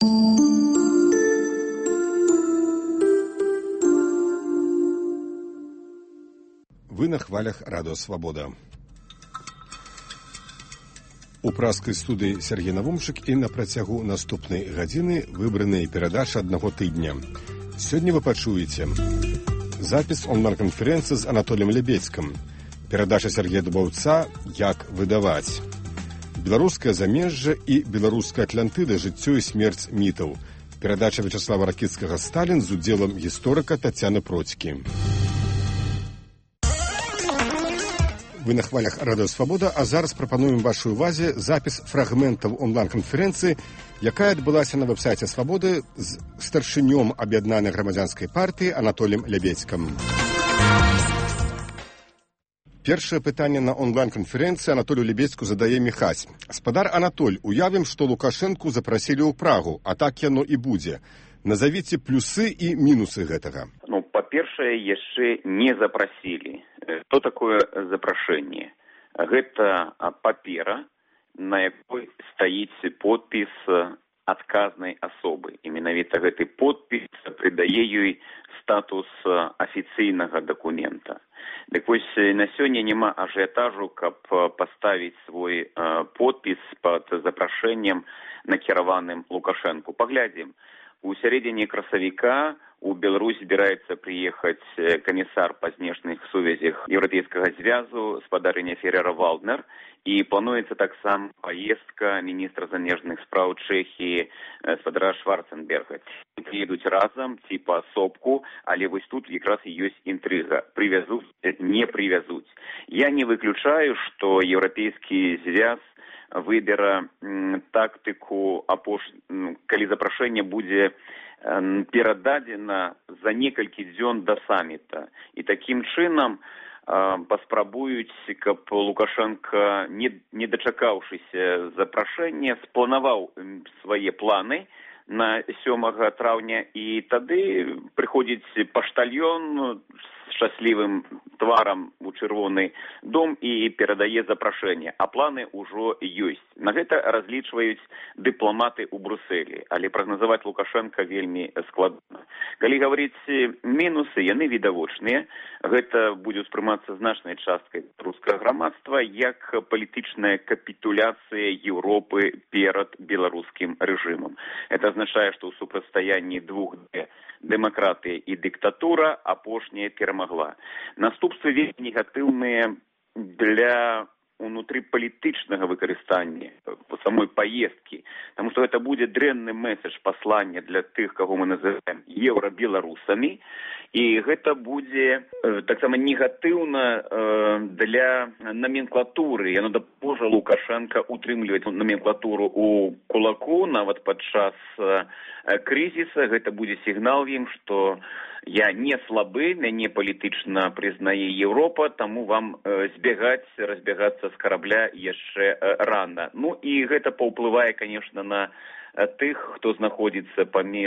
Вы на хвалях Радио Свобода. У праскай студыі Сергей Навумчык і на працягу наступнай гадзіны выбраныя перадачы аднаго тыдня. Сёння вы пачуеце запіс онлайн-канферэнцыі з Анатоліем Лебедзькім, перадача Сергея Дубаўца «Як выдаваць», беларускае замежжа і беларуская Атлантыда, жыццё і смерць мітаў, перадача Вячаслава Ракіцкага «Сталін» з удзелам гісторыка Тацяны Процькі. Вы на хвалях Радио Свобода, а зараз прапануем вашай увазе запіс фрагментаў онлайн-канферэнцыі, якая адбылася на вэб-сайце Свабоды з старшынём аб'яднанай грамадзянскай партыі Анатоліем Лебедзькім. Першае пытанне на онлайн-канферэнцыі Анатолію Лебедзьку задае Міхась. Спадар Анатоль, уявім, што Лукашэнку запрасілі ў Прагу, а так яно і будзе. Назавіце плюсы і мінусы гэтага. Па-першае, яшчэ не запрасілі. Што такое запрашэнне? Гэта папера, на якой стаіць подпіс адказнай асобы. І менавіта гэты подпіс прыдае ёй статус афіцыйнага дакумента. Дык вось на сёння няма ажыятажу, каб паставіць свой подпіс пад запрашэннем, накіраваным Лукашэнку. Паглядзім. У сярэдзіне красавіка у Беларусь збіраецца прыехаць камісар па знешніх сувязях Еўрапейскага звязу спадарыня Ферера Валднер, і плануецца таксама паездка міністра замежных спраў Чэхіі спадара Шварценберга. Едуць разам ці паасобку, але вось тут якраз і ёсць інтрыга. Прывязуць, не прывязуць. Я не выключаю, што Еўрапейскі звяз выбера тактыку, калі запрашэнне будзе перададзена за некалькі дзён да саміта. І такім чынам паспрабуюць, каб Лукашенко, не дачакаўшыся запрашэння, спланаваў свае планы на 7 траўня, і тады прыходзіць паштальён з шчаслівым тварам у чырвоны дом і перадае запрашэнне, а планы ўжо ёсць. На гэта разлічваюць дыпламаты ў Брусэлі, але прагназаваць Лукашенка вельмі складана. Калі гаварыць мінусы, яны відавочныя. Гэта будзе ўспрымацца значнай часткай рускага грамадства як палітычная капітуляцыя Еўропы перад беларускім рэжымам. Это азначае, што ў супрацьстаянні двух дэмакратыя і дыктатура апошняя перамагла. Наступствы вельмі негатыўныя для унутрыпалітычнага выкарыстання самой паездкі, таму што гэта будзе дрэнны месседж паслання для тых, каго мы называем еўрабеларусамі, і гэта будзе таксама негатыўна для наменклатуры. Яно дапаможа Лукашенка утрымліваць наменклатуру ў кулаку нават падчас крызіса. Гэта будзе сігнал ім, што я не слабы, мяне палітычна прызнае Еўропа, таму вам разбягацца з карабля яшчэ рана. Ну і гэта паўплывае, конечно, на тых, хто знаходзіцца паміж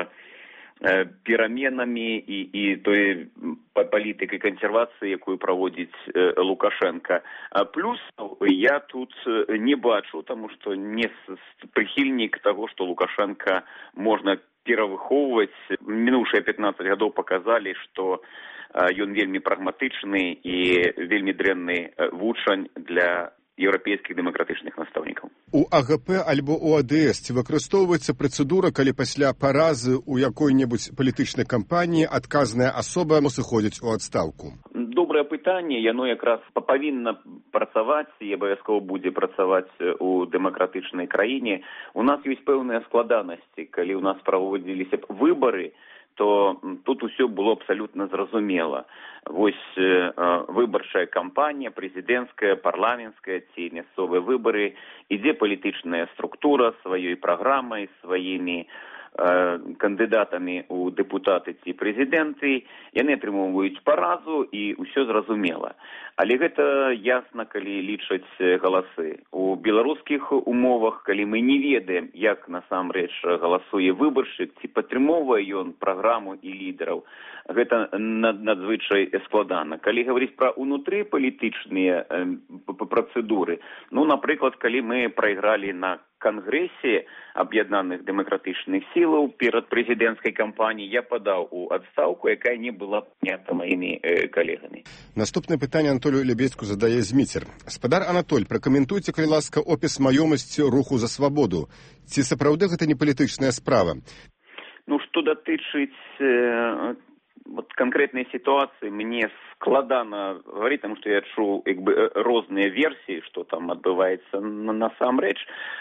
пераменамі і той палітыкай кансервацыі, якую праводзіць Лукашенко. Плюс я тут не бачу, таму што не прыхільнік таго, што Лукашенко можна перавыхоўваць. Мінуўшыя 15 гадоў паказалі, што ён вельмі прагматычны і вельмі дрэнны вучань для еўрапейскіх дэмакратычных настаўнікаў. У АГП альбо у АДС ці выкарыстоўваецца працэдура, калі пасля паразы ў якой-небудзь палітычнай кампаніі адказная асоба сыходзіць у адстаўку? Добрае пытанне, яно якраз павінна працаваць і абавязкова будзе працаваць у дэмакратычнай краіне. У нас ёсць пэўныя складанасці. Калі ў нас праводзіліся б выбары, то тут усё было абсалютна зразумела. Вось выбарчая кампанія, прэзідэнцкая, парламенцкая ці мясцовыя выбары, ідзе палітычная структура сваёй праграмай, сваімі кандыдатамі ў дэпутаты ці прэзідэнты, яны атрымоўваюць паразу і ўсё зразумела. Але гэта ясна, калі лічаць галасы. У беларускіх умовах, калі мы не ведаем, як насамрэч галасуе выбаршчык, ці падтрымоўвае ён праграму і лідараў, гэта надзвычай складана. Калі гаварыць пра унутрыпалітычныя працэдуры, напрыклад, калі мы прайгралі на Кангрэсе Аб'яднаных дэмакратычных сілаў перад прэзідэнцкай кампаніяй я падаў у адстаўку, якая не была прынята маімі калегамі. Наступнае пытанне Анатолію Лебедзьку задае Зміцер. Спадар Анатоль, пракаментуйце, калі ласка, опіс маёмасці руху за свабоду. Ці сапраўды гэта не палітычная справа? Ну, што датычыць конкретной ситуации, мне складана говорить, потому что я чуў розныя версии, что там адбываецца насамрэч.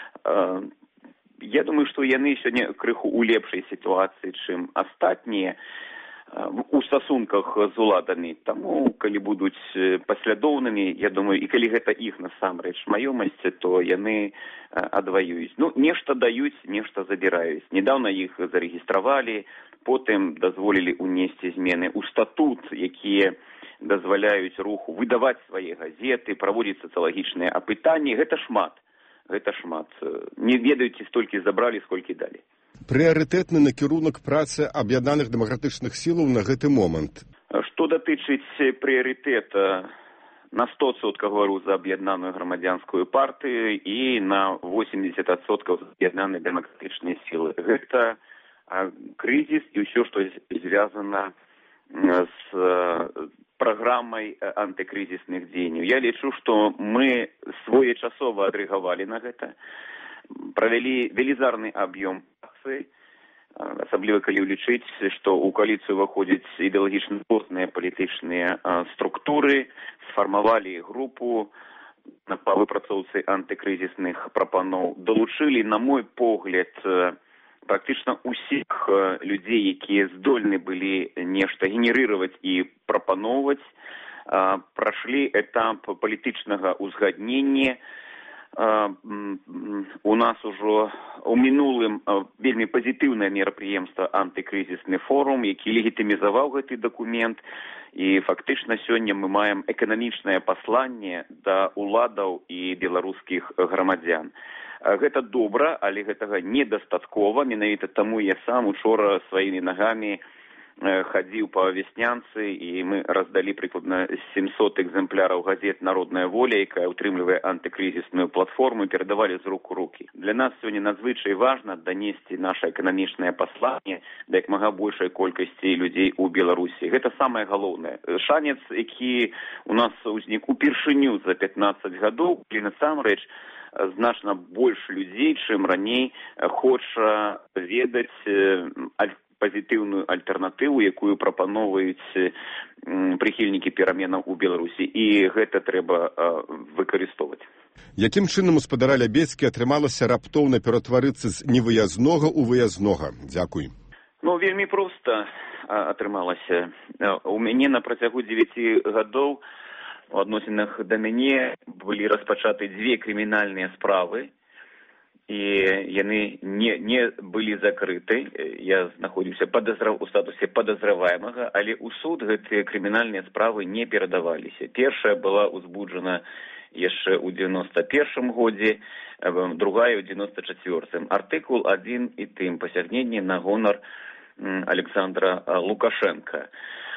Я думаю, что яны сёння крыху у лепшай сітуацыі, чым астатнія у стасунках з уладамі. Таму, калі будуць паслядоўнымі, я думаю, і калі гэта іх насамрэч маёмасці, то яны адваююць. Ну, нешта даюць, нешта забіраюць. Недавно іх зарэгістравалі, потым дазволілі ўнесці змены ў статут, якія дазваляюць руху выдаваць свае газеты, праводзіць сацыялагічныя апытанні. Гэта шмат. Гэта шмат. Не ведаюць, столькі забралі, сколькі далі. Прыярытэтны накірунак працы Аб'яднаных дэмакратычных сілаў на гэты момант. Што датычыць прыярытэта, на 100% говорю за Аб'яднаную грамадзянскую партыю і на 80% за Аб'яднаныя дэмакратычныя сілы. Гэта крызіс і ўсё, што звязана з праграмай антыкрызісных дзеянняў. Я лічу, што мы своечасова адрэагавалі на гэта, правялі велізарны аб'ём працы, асабліва калі ўлічыць, што ў кааліцыю ўваходзяць ідэалагічна розныя палітычныя структуры, сфармавалі групу па выпрацоўцы антыкрызісных прапаноў, далучылі, на мой погляд, практычна ўсіх людзей, якія здольны былі нешта генерировать і прапаноўваць, прашлі этап палітычнага ўзгаднення. У нас ужо у мінулым вельмі пазітыўнае мерапрыемства антыкрызісны форум, які легітымізаваў гэты дакумент, і фактычна сёння мы маем эканамічнае пасланне да уладаў і беларускіх грамадзян. Гэта добра, але гэтага недастаткова. Менавіта таму я сам учора сваімі нагамі хадзіў па вяснянцы, і мы раздалі прыкладна 700 экземпляраў газет «Народная воля», якая ўтрымлівае антыкрызісную платформу, і перадавалі з рук у рукі. Для нас сёння надзвычай важна данесці наша эканамічнае пасланне да як мага большай колькасці людзей у Беларусі. Гэта самае галоўнае. Шанец, які у нас узнік упершыню за 15 гадоў, і насамрэч значна больш людзей, чым раней, хоча ведаць пазітыўную альтэрнатыву, якую прапаноўваюць прыхільнікі пераменаў у Беларусі. І гэта трэба выкарыстоўваць. Якім чынам у спадара Лябедзькі атрымалася раптоўна ператварыцца з невыязнога ў выязнога? Дзякуй. Ну, вельмі проста атрымалася. У мяне на працягу 9 гадоў у адносінах да мяне былі распачаты 2 крымінальныя справы, і яны не былі закрыты. Я знаходзіўся у статусе падазраваемага, але ў суд гэтыя крымінальныя справы не перадаваліся. Першая была узбуджана яшчэ ў 91 годзе, другая ў 94-м. Артыкул адзін і тым, пасягненне на гонар Александра Лукашенка.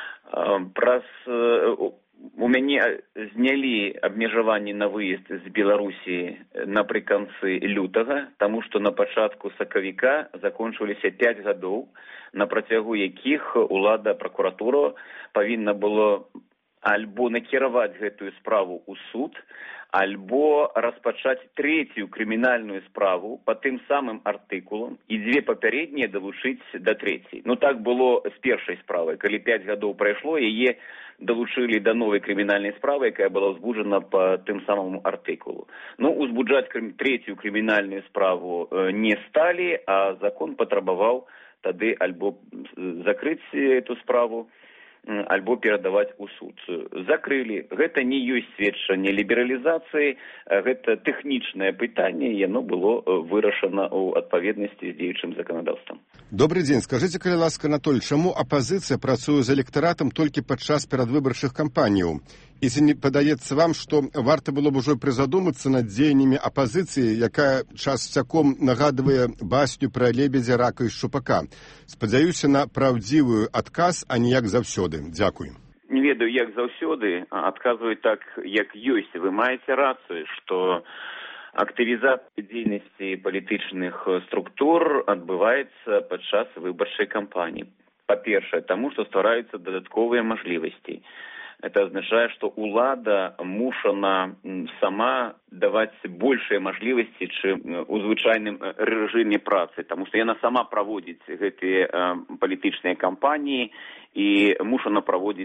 У мяне знялі абмежаванні на выезд з Беларусі напрыканцы лютага, таму што на пачатку сакавіка закончыліся 5 гадоў, на працягу якіх улада, пракуратура павінна было альбо накіраваць гэтую справу ў суд, альбо распачаць 3-ю крымінальную справу па тым самым артыкулам і 2 папярэднія далучыць да 3-й. Ну так было з першай справай. Калі 5 гадоў прайшло, яе далучылі да новай крымінальнай справы, якая была ўзбуджана па тым самому артыкулу. Ну, узбуджаць 3-ю крымінальную справу не сталі, а закон патрабаваў тады альбо закрыць эту справу, альбо перадаваць у суд. Закрылі. Гэта не ёсць сведчанне лібералізацыі, гэта тэхнічнае пытанне, яно было вырашана ў адпаведнасці з дзеючым заканадаўствам. Добрый дзень. Скажыце, калі ласка, Анатоль, чаму апазіцыя працуе з электаратам толькі падчас перадвыбарчых кампаніяў? І ці не падаецца вам, што варта было б ужо прызадумацца над дзеяннямі апазіцыі, якая часцяком нагадвае басню пра лебедзя, рака і шчупака? Спадзяюся на праўдзівую адказ, а не як заўсёды. Дзякуй. Не ведаю, як заўсёды, адказваю так, як ёсць. Вы маеце рацыю, што актывізацыя дзейнасці палітычных структур адбываецца падчас выбарчай кампаніі. Па-першае, таму што ствараюцца дадатковыя мажлівасці. Это означает, что улада мушана сама давать большие мажлівасці, чым у звычайным рэжыме працы, потому что яна сама праводзіць гэтыя палітычныя кампаніі і мушана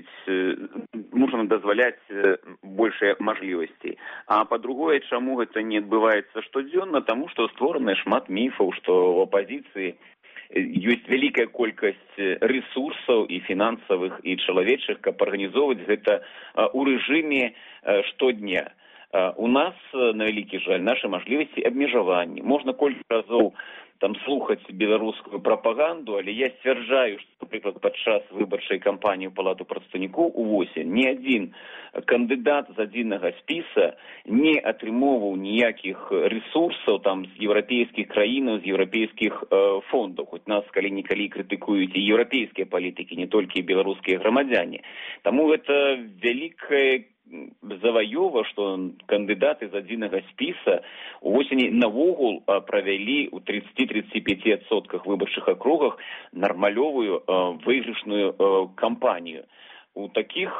дазваляць большыя мажлівасці. А па-другое, чаму гэта не адбываецца штодзённа, таму што створана шмат міфаў, што ў апазіцыі ёсць вялікая колькасць рэсурсаў і фінансавых, і чалавечых, каб арганізоўваць гэта ў рэжыме штодня. У нас, на вялікі жаль, нашы мажлівасці абмежаванні. Можна колькі разоў там слухаць беларускую прапаганду, але я сцвярджаю, што, напрыклад, падчас выбарчай кампаніі ў Палату прадстаўнікоў увосень ні адзін кандыдат з адзінага спіса не атрымоўваў ніякіх рэсурсаў там з еўрапейскіх краінаў, з еўрапейскіх фондаў. Хоць нас калі-нікалі крытыкуюць і еўрапейскія палітыкі, не толькі беларускія грамадзяне. Таму гэта вялікая заваёва, што кандыдаты з адзінага спіса увосені навогул правялі ў 30-35% выбарчых акругах нармалёвую выйгрышную кампанію. У такіх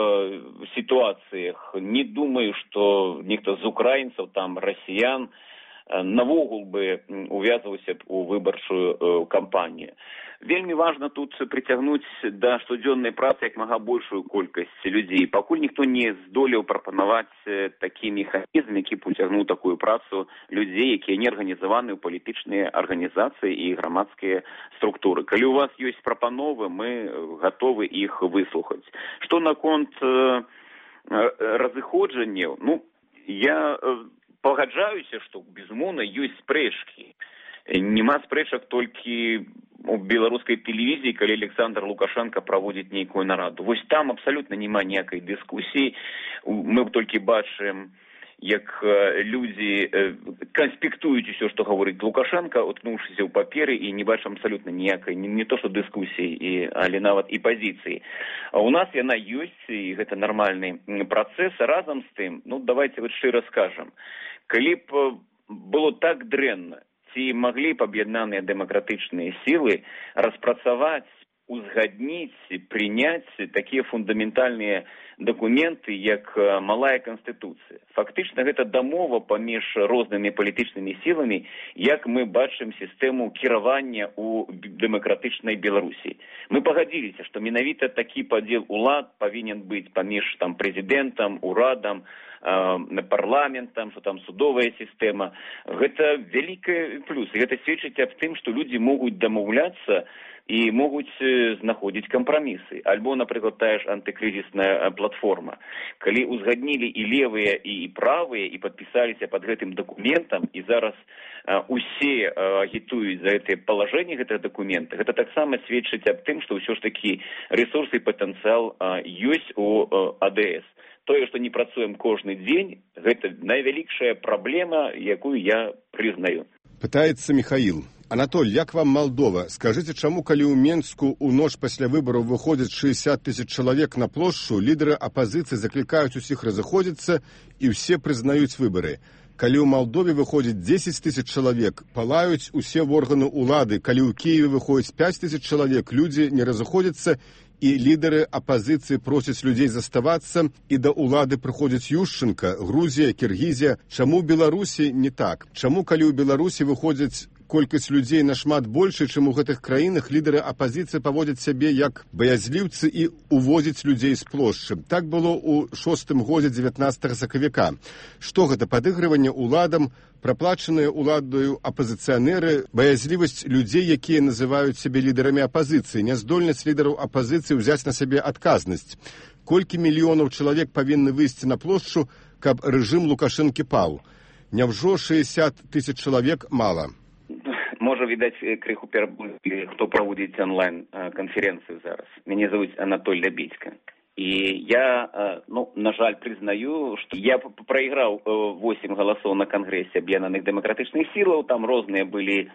сітуацыях не думаю, што нехта з украінцаў, там, расіян, навогул бы увязваўся б у выбарчую кампанію. Вельмі важна тут прыцягнуць да штодзённай працы як мага большую колькасць людзей. Пакуль ніхто не здолеў прапанаваць такі механізм, які б уцягнуў такую працу людзей, якія не арганізаваны ў палітычныя арганізацыі і грамадскія структуры. Калі у вас ёсць прапановы, мы гатовы іх выслухаць. Што наконт разыходжанняў? Я пагаджаюся, што, безумоўна, ёсць спрэчкі. Нема спрэчак толькі у беларускай тэлевізіі, калі Александр Лукашенко праводзіць нейкую нараду. Вось там абсалютна няма ніякай дыскусіі. Мы толькі бачым, як людзі канспектуюць усё, што гаворыць Лукашенко, уткнуўшыся ў паперы, і не бачым абсалютна ніякай, не то што дыскусіі, але нават і пазіцыі. А у нас яна ёсць, і гэта нармальны працэс. Разам з тым, давайте вот шчыра скажам, калі б было так дрэнна, ці маглі б аб'яднаныя дэмакратычныя сілы распрацаваць, узгадніць, прыняць такія фундаментальныя дакументы, як малая канстытуцыя. Фактычна гэта дамова паміж рознымі палітычнымі сіламі, як мы бачым сістэму кіравання ў дэмакратычнай Беларусі. Мы пагадзіліся, што менавіта такі падзел улад павінен быць паміж там прэзідэнтам, урадам, парламентам, што там судовая сістэма. Гэта вялікі плюс. І гэта сведчыць аб тым, што людзі могуць дамаўляцца і могуць знаходзіць кампрамісы. Альбо, напрыклад, тая ж антыкрызісная платформа. Калі узгаднілі і левыя, і правыя, і падпісаліся пад гэтым дакументам, і зараз усе агітуюць за гэтыя палажэнні гэтых дакументах, гэта таксама сведчыць аб тым, што ўсё ж такі рэсурсы і патэнцыял ёсць у АДС. Тое, што не працуем кожны дзень, гэта найвялікшая праблема, якую я прызнаю. Пытаецца Михаил. Анатоль, як вам Молдова? Скажыце, чаму, калі ў Менску ў ноч пасля выбараў выходзіць 60 000 чалавек на плошчу, лідары апазіцыі заклікаюць усіх разыходзіцца і ўсе прызнаюць выбары? Калі ў Молдове выходзіць 10 000 чалавек, палаюць усе органы улады. Калі ў Киеве выходзіць 5 000 чалавек, людзі не разыходзяцца, і лідары апазіцыі просяць людзей заставацца, і да ўлады прыходзіць Ющенко, Грузія, Кіргізія. Чаму ў Беларусі не так? Чаму, калі ў Беларусі выходзіць колькасць людзей нашмат большая, чым у гэтых краінах, лідары апазіцыі паводзяць сябе як баязліўцы і увозяць людзей з плошчы? Так было ў 6-м годзе 19 сакавіка. Што гэта? Падыгрыванне ўладам, праплачаныя ўладаю апазіцыянеры, баязлівасць людзей, якія называюць сябе лідарамі апазіцыі, няздольнасць лідараў апазіцыі ўзяць на сябе адказнасць. Колькі мільёнаў чалавек павінны выйсці на плошчу, каб рэжым Лукашэнкі паў? Няўжо 60 000 чалавек мала? Можа, відаць, крыху перабылі, хто праводзіць онлайн-канферэнцыю зараз. Мяне завуць Анатоль Лябедька. І я, на жаль, прызнаю, што я прайграў 8 галасоў на кангрэсе аб'яднаных дэмакратычных сілаў, там розныя былі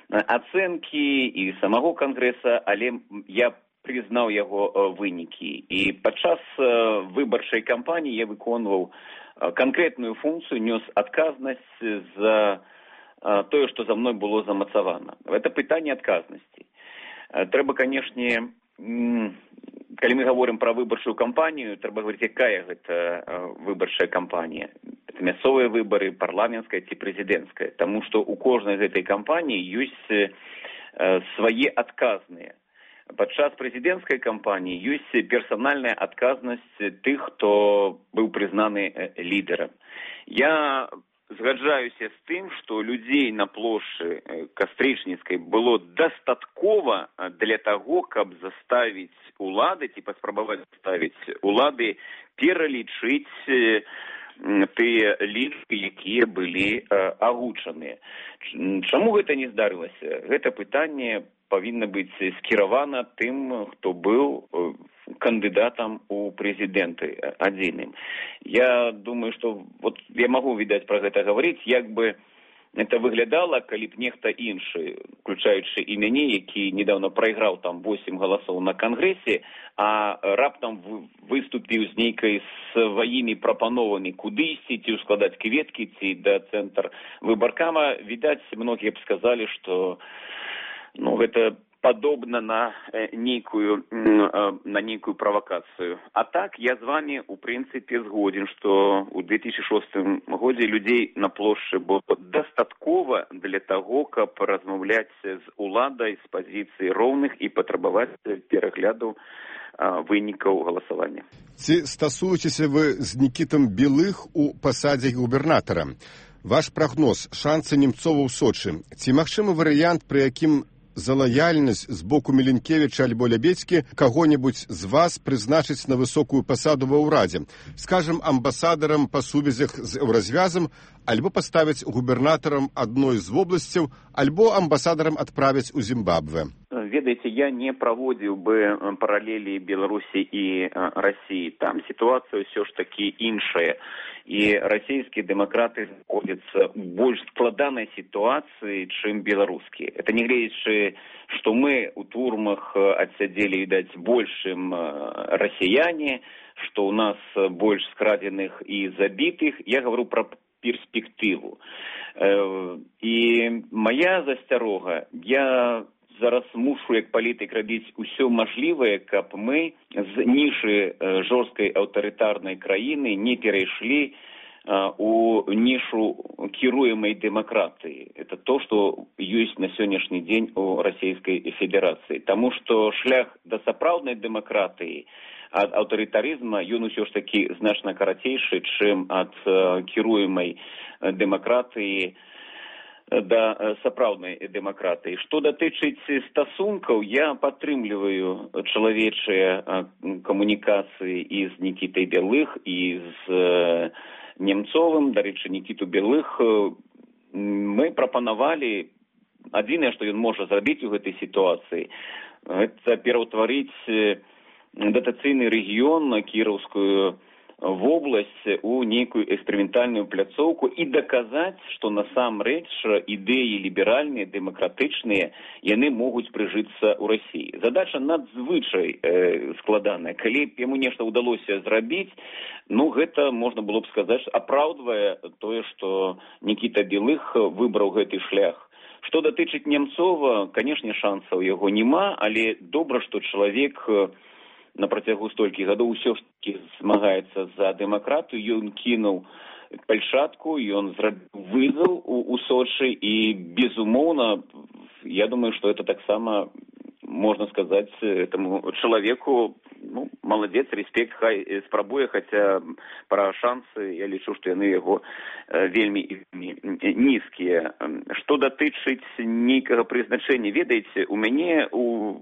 ацэнкі і самого кангрэса, але я прызнаў яго вынікі. І падчас выбарчай кампаніі я выконваў канкрэтную функцию, нес адказнасць за тое, што за мной было замацавана. Это пытанне адказнасці. Трэба, канешне, калі мы говорим про выбарчую кампанію, трэба говорить, якая гэта выбарчая кампанія. Это мясцовыя выбары, парламенцкая ці прэзідэнцкая. Таму што у кожнай гэтай кампаніі ёсць свае адказныя. Падчас прэзідэнцкай кампаніі ёсць персанальная адказнасць тых, хто быў прызнаны лідарам. Я згаджаюся з тым, што людзей на плошчы Кастрычніцкай было дастаткова для таго, каб заставіць улады, ці паспрабаваць заставіць улады пералічыць тыя лічбы, якія былі агучаныя. Чаму гэта не здарылася? Гэта пытанне павінна быць скіравана тым, хто быў кандыдатам у прэзідэнты адзіным. Я думаю, што вот я магу, відаць, пра гэта гаварыць, як бы это выглядала, калі б нехта іншы, включаючы і мяне, які недавно прайграў там 8 галасоў на кангрэсе, а раптам выступіў з нейкай сваімі прапановамі, куды ісці, ці складаць кветкі, ці да цэнтр выбаркама, відаць, многія б сказалі, што гэта падобна на нейкую правакацыю. А так, я з вами, у прынцыпе, згоден, што ў 2006 годзе людзей на плошчы было дастаткова для таго, каб размаўляць з уладай з пазіцыі роўных і патрабаваць перагляду вынікаў галасавання. Ці стасуецеся вы з Нікітам Белых у пасадзе губернатара? Ваш прагноз, шансы Немцова ў Сочы. Ці магчымы варыянт, пры якім за лаяльнасць з боку Міленкевіча альбо Лябедзькі каго-небудзь з вас прызначыць на высокую пасаду ва ўрадзе, скажам, амбасадарам па сувязях з еўразвязам, альбо паставіць губернатарам адной з вобласцяў, альбо амбасадарам адправіць у Зімбабве? Ведаеце, я не праводзіў бы паралелі Беларусі і Расіі. Там сітуацыя ўсё ж такі іншая. І расійскія дэмакраты знаходзяцца ў больш складанай сітуацыі, чым беларускія. Это не гледзячы, што мы ў турмах адсядзелі, відаць, большым расіяне, што ў нас больш скрадзеных і забітых. Я гавару пра перспектыву. І моя засцярога, я зараз мушу, як палітык, рабіць усё мажлівае, каб мы з нішы жорсткай аўтарытарнай краіны не перайшлі у нішу кіруемай дэмакратыі. Это то, што ёсць на сённяшні дзень у Расійскай Федэрацыі. Таму што шлях да сапраўднай дэмакратыі ад аўтарытарызма, ён усё ж такі значна карацейшы, чым ад кіруемай дэмакратыі да сапраўднай дэмакратыі. Што датычыць стасункаў, я падтрымліваю чалавечыя камунікацыі і з Нікітай Белых, і з Немцовым. Дарэчы, Нікіту Белых мы прапанавалі, адзінае, што ён можа зрабіць у гэтай сітуацыі, гэта пераўтварыць датацыйны рэгіён, кіраўскую вобласць, у нейкую эксперыментальную пляцоўку і даказаць, што насамрэч ідэі ліберальныя, дэмакратычныя, яны могуць прыжыцца ў Расіі. Задача надзвычай складаная. Калі б яму нешта ўдалося зрабіць, гэта можна было б сказаць, апраўдвае тое, што Нікіта Белых выбраў гэты шлях. Што датычыць Немцова, канешне, шансаў яго няма, але добра, што чалавек на працягу столькі гадоў усё ж такі змагаецца за дэмакратыю. Ён кінуў пальчатку, ён зрабіў вызов у Сочы, і, безумоўна, я думаю, што это таксама, можна сказаць, этому чалавеку, маладзец, респект, хай спрабуе, хаця пра шансы, я лічу, што яны яго вельмі нізкія. Што датычыць нейкага прызначэння, ведаеце, у мяне у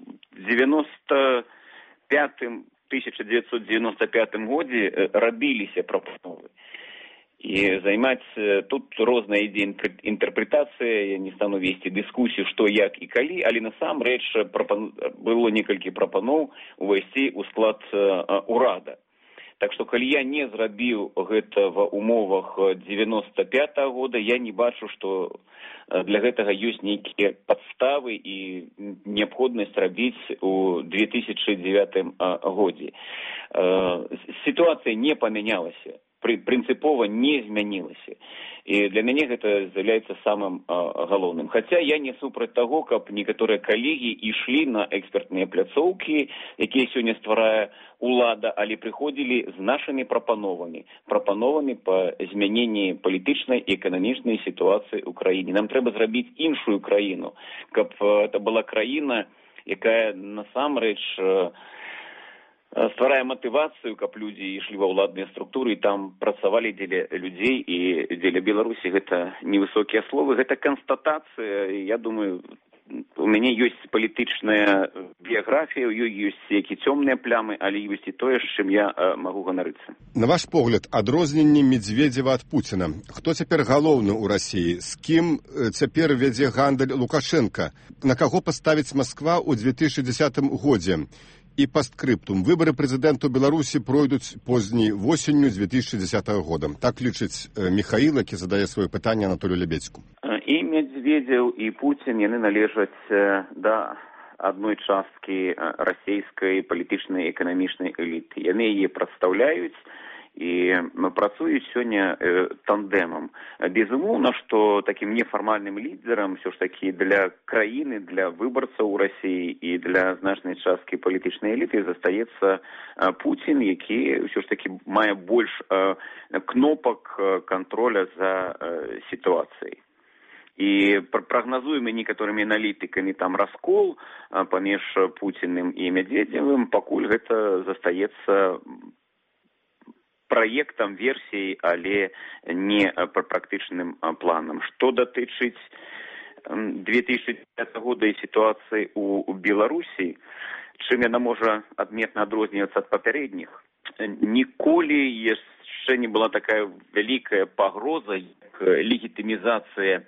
1995 годзе рабіліся прапановы. І займаць тут розная ідзе інтэрпрэтацыя, я не стану весці дыскусію, што, як і калі, але насамрэч было некалькі прапаноў увайсці ў склад урада. Так што, калі я не зрабіў гэта ва умовах 95-го года, я не бачу, што для гэтага ёсць нейкія падставы і неабходнасць рабіць у 2009 годзе. Сітуацыя не памянялася. прынцыпова не змянілася. І для мяне гэта з'яўляецца самым галоўным. Хаця я не супраць таго, каб некаторыя калегі ішлі на экспертныя пляцоўкі, якія сёння стварае улада, але прыходзілі з нашымі прапановамі па змяненні палітычнай і эканамічнай сітуацыі ў краіне. Нам трэба зрабіць іншую краіну, каб это была краіна, якая насамрэч стварае матывацыю, каб людзі ішлі ва ўладныя структуры і там працавалі дзеля людзей і дзеля Беларусі. Гэта невысокія словы, гэта канстатацыя. Я думаю, у мяне ёсць палітычная біяграфія, у ёй ёсць які цёмныя плямы, але ёсць і тое, з чым я магу ганарыцца. На ваш погляд, адрозненне Медведзева ад Пуціна. Хто цяпер галоўны ў Расіі? З кім цяпер вядзе гандаль Лукашенка? На каго паставіць Масква ў 2010 годзе? І пастскрыптум. Выборы прэзідэнту Беларусі пройдуць позняй восенню 2010 года. Так лічыць Михаил, які задае сваё пытанне Анатолію Лебедзьку. І Медведзеў, і Пуцін, яны належаць да адной часткі расійскай палітычнай і эканамічнай эліты. Яны яе прадстаўляюць і працуюць сёння тандэмам. Безумоўна, што такім нефармальным лідерам ўсё ж такі для краіны, для выбарцаў у Расіі і для значнай часткі палітычнай эліты застаецца Пуцін, які ўсё ж такі мае больш кнопак кантроля за сітуацыяй. І прагназуемы некаторымі аналітыкамі там раскол паміж Пуціным і Медведзевым, пакуль гэта застаецца праектам, версіяй, але не практычным планам. Што датычыць 2010 года і сітуацыі ў Беларусі, чым яна можа адметна адрознівацца ад папярэдніх? Ніколі яшчэ не была такая вялікая пагроза, як легітымізацыя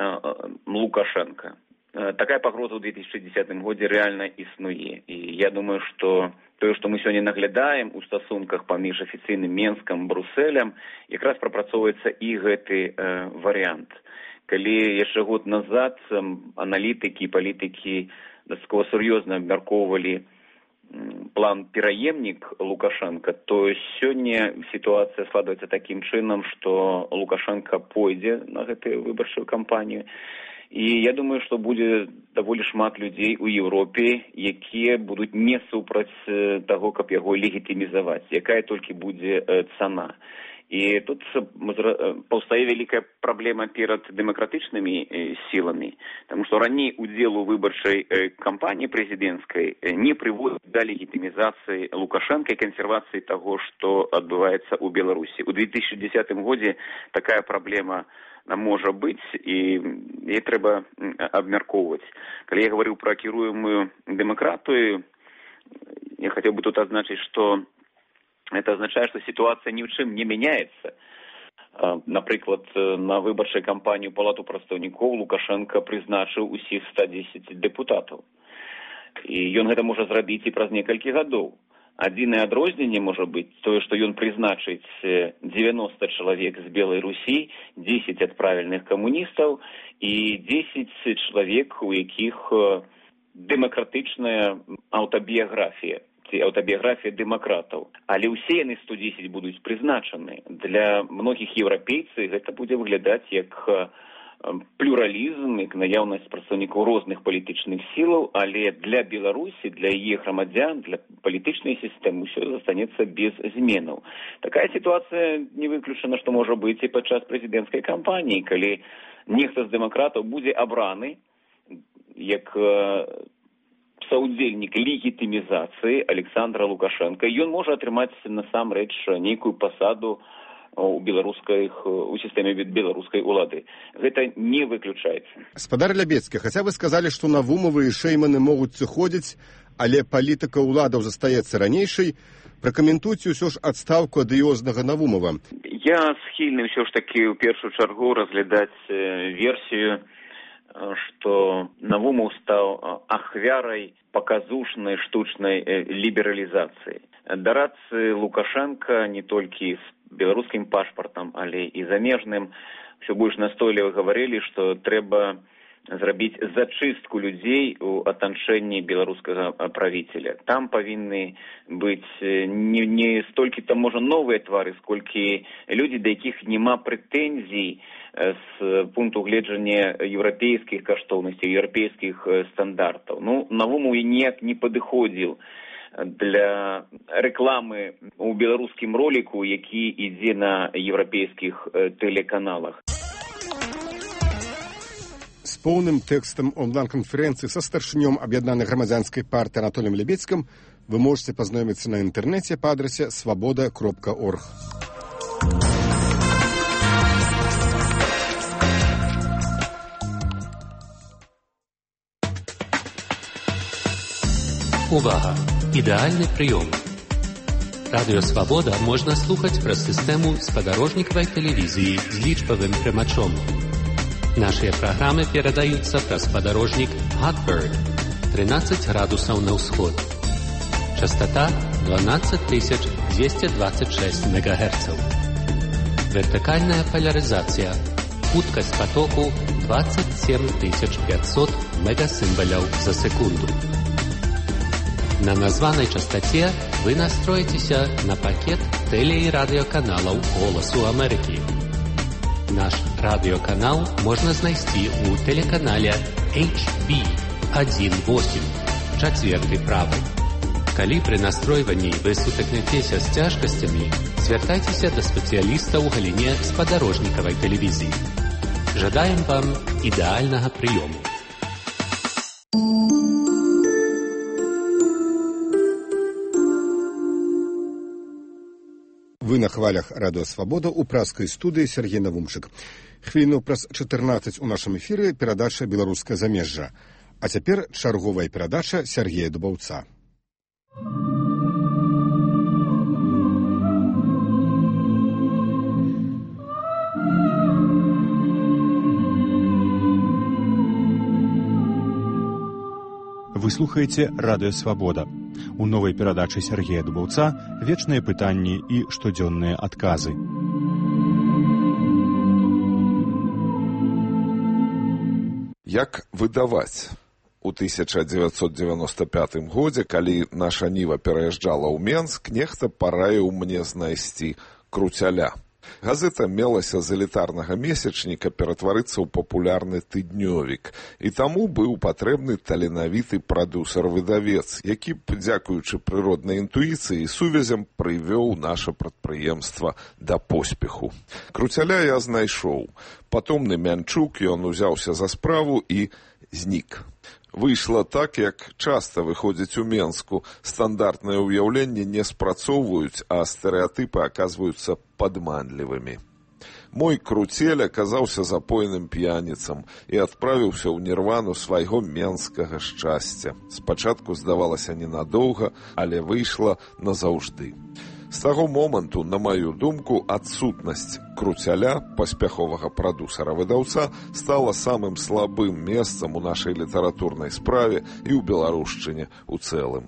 Лукашенка. Такая пагроза ў 2010 годзе рэальна існуе. І я думаю, што тое, што мы сёння наглядаем у стасунках паміж афіцыйным Менскам, Брусэлем, якраз прапрацоўваецца і гэты варыянт. Калі яшчэ год назад аналітыкі і палітыкі дастаткова сур'ёзна абмяркоўвалі план пераемнік Лукашенка, то сёння сітуацыя складваецца такім чынам, што Лукашенка пойдзе на гэтую выбарчую кампанію. І я думаю, што будзе даволі шмат людзей у Еўропе, якія будуць не супраць таго, каб яго легітымізаваць, якая толькі будзе цана. І тут паўстае вялікая праблема перад дэмакратычнымі сіламі, таму што раней удзел у выбарчай кампаніі прэзідэнцкай не прыводзіць да легітымізацыі Лукашенка і кансервацыі таго, што адбываецца ў Беларусі. У 2010 годзе такая праблема можа быць, і яе трэба абмяркоўваць. Калі я гаварыў пра кіруемую дэмакратыю, я хацеў бы тут адзначыць, што это означает, что ситуация ни в чем не меняется. Напрыклад, на выбарчай кампанію Палату прадстаўнікоў Лукашенко прызначыў усіх 110 дэпутатаў. І ён гэта можа зрабіць і праз некалькі гадоў. Адзінае адрозненне можа быць тое, што ён прызначыць 90 чалавек з Белай Русі, 10 ад правільных камуністаў і 10 чалавек, у якіх дэмакратычная аўтабіяграфія, ці аўтабіяграфія дэмакратаў. Але ўсе яны 110 будуць прызначаны. Для многіх еўрапейцаў гэта будзе выглядаць як плюралізм, як наяўнасць прадстаўнікаў розных палітычных сілаў, але для Беларусі, для яе грамадзян, для палітычнай сістэмы ўсё застанецца без зменаў. Такая сітуацыя не выключана, што можа быць і падчас прэзідэнцкай кампаніі, калі нехта з дэмакратаў будзе абраны як саўдзельнік легітымізацыі Александра Лукашенка, ён можа атрымаць насамрэч нейкую пасаду у сістэме беларускай улады. Гэта не выключаецца. Спадар Лябедзькі, хаця вы сказалі, што Навумовы і Шэйманы могуць сыходзіць, але палітыка ўладаў застаецца ранейшай, пракаментуйце ўсё ж адстаўку адыёзнага Навумова. Я схільны ўсё ж такі ў першую чаргу разглядаць версію, што Навумов стаў ахвярай паказушнай штучнай лібералізацыі. Дарацы Лукашенка не толькі з беларускім пашпартам, але і замежным, ўсё больш настойліва гаварылі, што трэба зрабіць зачыстку людзей у атачэнні беларускага правіцеля. Там павінны быць не столькі там можа новыя твары, сколькі людзі, да якіх няма прэтэнзій з пункту гледжання еўрапейскіх каштоўнасцей, еўрапейскіх стандартаў. Навуму і ніяк не падыходзіў для рэкламы ў беларускім роліку, які ідзе на еўрапейскіх тэлеканалах. З поўным тэкстам онлайн-канферэнцыі са старшынём аб'яднанай грамадзянскай партыі Анатоліем Лебедзькім вы можете пазнаёміцца на інтэрнэце па адрасе svoboda.org. Увага! Ідэальны прыём. Радыё «Свабода» можна слухаць праз сістэму спадарожнікавай тэлевізіі з лічбавым прымачом. Нашыя праграмы перадаюцца праз спадарожнік Hotbird 13 градусаў на ўсход. Частота 12226 МГц. Вертыкальная полярызацыя. Хуткасць потоку 27500 мегасімбаляў за секунду. На названай частоце вы настроіцеся на пакет тэле- і радыёканалаў «Голасу Амерыкі». Наш радыёканал можна знайсці ў тэлеканале HB18, чацверты правы. Калі пры настройванні вы сутыкнецеся з цяжкасцямі, звяртайцеся да спецыяліста ў галіне спадарожнікавай тэлевізіі. Жадаем вам ідэальнага прыёму. Вы на хвалях радыё «Свабода» у праскай студыі Сергей Навумчык. Хвіліну праз 14 у нашым эфіры перадача «Беларускае замежжа». А цяпер чарговая перадача Сергея Дубаўца. Вы слухаеце радыё «Свабода». У новай перадачы Сергея Дубаўца вечныя пытанні і штодзённыя адказы. Як выдаваць? У 1995 годзе, калі наша Ніва пераязджала ў Менск, нехта параіў мне знайсці круцяля. Газета мелася з элітарнага месячніка ператварыцца ў папулярны тыднёвік, і таму быў патрэбны таленавіты прадусар-выдавец, які б, дзякуючы прыроднай інтуіцыі і сувязям, прывёў наша прадпрыемства да поспеху. Круцяля я знайшоў. Патомны Мянчук, ён узяўся за справу і знік. Выйшла так, як часта выходзіць у Менску. Стандартныя ўяўленні не спрацоўваюць, а стэрэатыпы аказваюцца падманлівымі. Мой круцель аказаўся запойным п'яніцам і адправіўся ў нірвану свайго менскага шчасця. Спачатку здавалася ненадоўга, але выйшла назаўжды. З таго моманту, на маю думку, адсутнасць круцяля, паспяховага прадусара-выдаўца, стала самым слабым месцам у нашай літаратурнай справе і ў беларушчыне ў цэлым.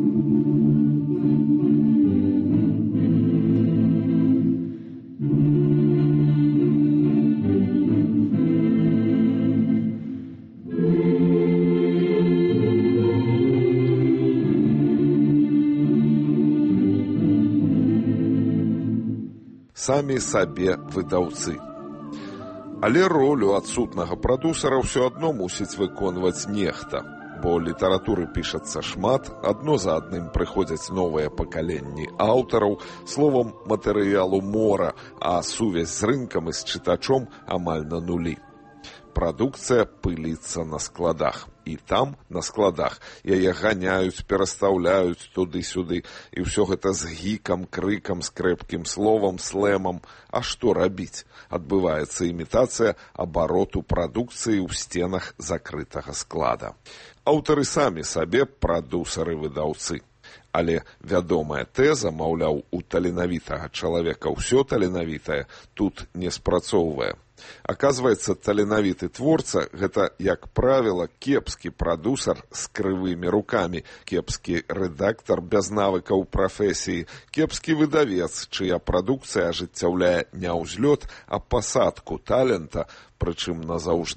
Самі сабе выдаўцы. Але ролю адсутнага прадусара ўсё адно мусіць выконваць нехта, бо літаратуры пішацца шмат, адно за адным прыходзяць новыя пакаленні аўтараў, словам, матэрыялу мора, а сувязь з рынкам і з чытачом амаль на нулі. Прадукцыя пыліцца на складах. І там, на складах, яе ганяюць, перастаўляюць туды-сюды, і ўсё гэта з гікам, крыкам, скрэпкім словам, слэмам. А што рабіць? Адбываецца імітацыя абароту прадукцыі ў сценах закрытага склада. Аўтары самі сабе прадусары-выдаўцы. Але вядомая тэза, маўляў, у таленавітага чалавека ўсё таленавітае, тут не спрацоўвае. Аказваецца, таленавіты творца – гэта, як правіла, кепскі прадусар з крывымі рукамі, кепскі рэдактар без навыкаў прафесіі, кепскі выдавец, чыя прадукцыя ажыццяўляе не ўзлёт, а пасадку талента, прычым назаўжды.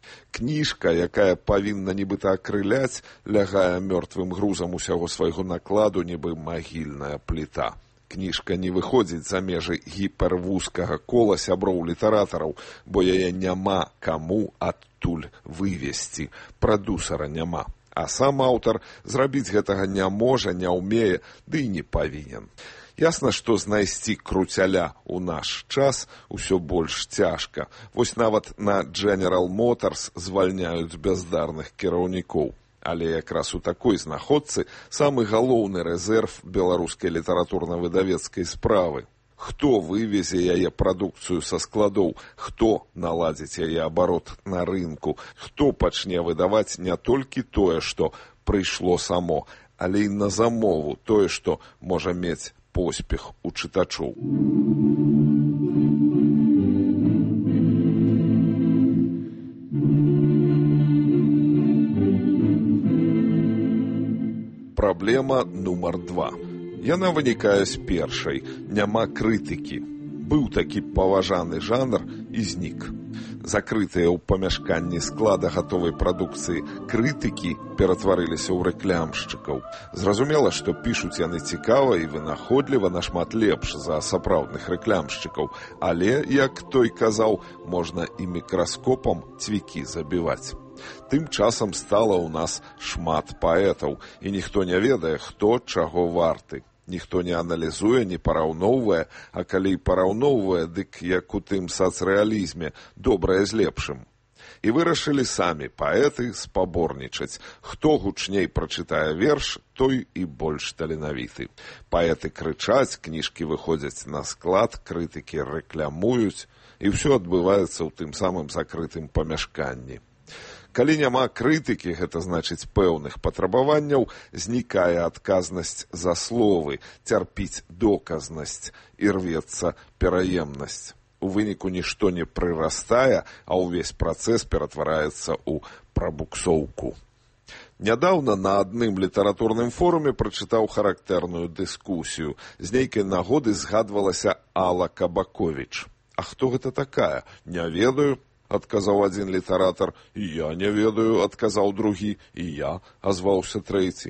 Кніжка, якая павінна нібыта акрыляць, лягае мёртвым грузам усяго свайго накладу, нібы магільная пліта. Кніжка не выходзіць за межы гіпервузкага кола сяброў літаратараў, бо яе няма каму адтуль вывесці, прадусара няма. А сам аўтар зрабіць гэтага не можа, не ўмее, ды і не павінен. Ясна, што знайсці круцяля ў наш час усё больш цяжка. Вось нават на General Motors звальняюць бяздарных кіраўнікоў. Але якраз у такой знаходцы самы галоўны рэзерв беларускай літаратурна-выдавецкай справы. Хто вывезе яе прадукцыю са складоў, хто наладзіць яе абарот на рынку, хто пачне выдаваць не толькі тое, што прыйшло само, але і на замову тое, што можа мець поспех у чытачоў. Праблема нумар 2. Яна вынікае з першай. Няма крытыкі. Быў такі паважаны жанр і знік. Закрытыя ў памяшканні склада гатовай прадукцыі крытыкі ператварыліся ў рэклямшчыкаў. Зразумела, што пішуць яны цікава і вынаходліва нашмат лепш за сапраўдных рэклямшчыкаў, але, як той казаў, можна і мікраскопам цвікі забіваць. Тым часам стала ў нас шмат паэтаў, і ніхто не ведае, хто чаго варты. Ніхто не аналізуе, не параўноўвае, а калі і параўноўвае, дык як у тым сацрэалізме, добрае з лепшым. І вырашылі самі паэты спаборнічаць. Хто гучней прачытае верш, той і больш таленавіты. Паэты крычаць, кніжкі выходзяць на склад, крытыкі рэклямуюць, і ўсё адбываецца ў тым самым закрытым памяшканні. Калі няма крытыкі, гэта значыць пэўных патрабаванняў, знікае адказнасць за словы, цярпіць доказнасць і рвецца пераемнасць. У выніку нішто не прырастае, а ўвесь працэс ператвараецца ў прабуксоўку. Нядаўна на адным літаратурным форуме прачытаў характэрную дыскусію. З нейкай нагоды згадвалася Алла Кабаковіч. А хто гэта такая? Не ведаю. Адказаў адзін літаратар, і я не ведаю, адказаў другі, і я, азваўся трэці.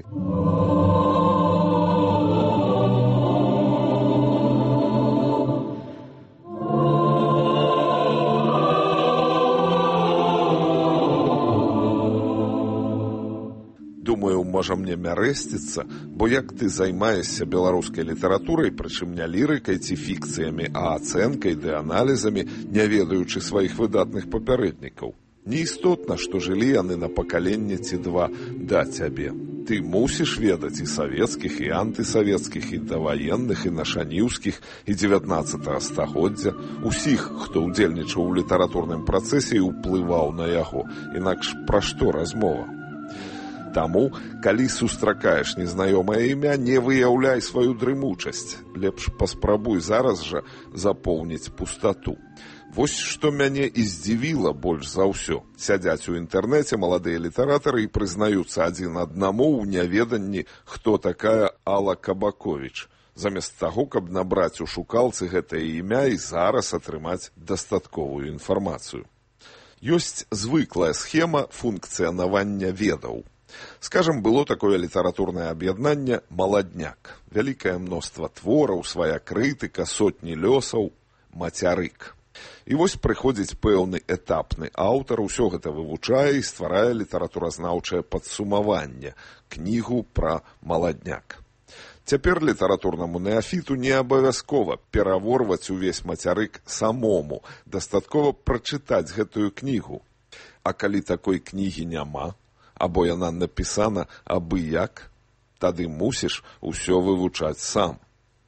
Думаю, можа мне мярэсціцца, бо як ты займаешся беларускай літаратурай, прычым не лірыкай ці фікцыямі, а ацэнкай ды аналізамі, не ведаючы сваіх выдатных папярэднікаў. Неістотна, што жылі яны на пакаленне ці два да цябе. Ты мусіш ведаць і савецкіх, і антысавецкіх, і даваенных, і нашаніўскіх, і 19 стагоддзя, усіх, хто ўдзельнічаў у літаратурным працэсе і ўплываў на яго, інакш пра што размова. Таму, калі сустракаеш незнаёмае імя, не выяўляй сваю дрымучасць. Лепш паспрабуй зараз жа запоўніць пустату. Вось што мяне і здзівіла больш за ўсё. Сядзяць у інтэрнэце маладыя літаратары і прызнаюцца адзін аднаму ў няведанні, хто такая Алла Кабаковіч. Замест таго, каб набраць у шукалцы гэтае імя і зараз атрымаць дастатковую інфармацыю. Ёсць звыклая схема функцыянавання ведаў. Скажам, было такое літаратурнае аб'яднанне «Маладняк». Вялікае мноства твораў, свая крытыка, сотні лёсаў, мацярык. І вось прыходзіць пэўны этапны аўтар, усё гэта вывучае і стварае літаратуразнаўчае падсумаванне, кнігу пра маладняк. Цяпер літаратурнаму неафіту не абавязкова пераворваць увесь мацярык самому, дастаткова прачытаць гэтую кнігу. А калі такой кнігі няма, або яна напісана абы-як, тады мусіш усё вывучаць сам.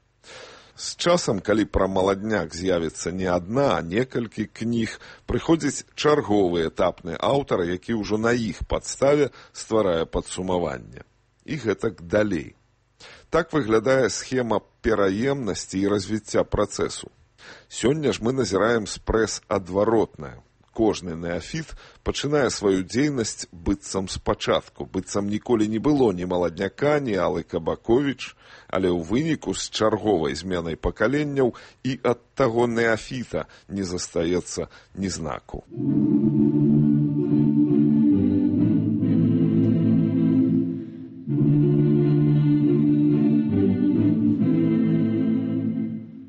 З часам, калі пра маладняк з'явіцца не адна, а некалькі кніг, прыходзіць чарговы этапны аўтар, які ўжо на іх падставе стварае падсумаванне. І гэтак далей. Так выглядае схема пераемнасці і развіцця працэсу. Сёння ж мы назіраем спрэс адваротнае. Кожны неафіт пачынае сваю дзейнасць быццам спачатку, быццам ніколі не было ні маладняка, ні Аллы Кабаковіч, але ў выніку з чарговай зменай пакаленняў і ад таго неафіта не застаецца ні знаку.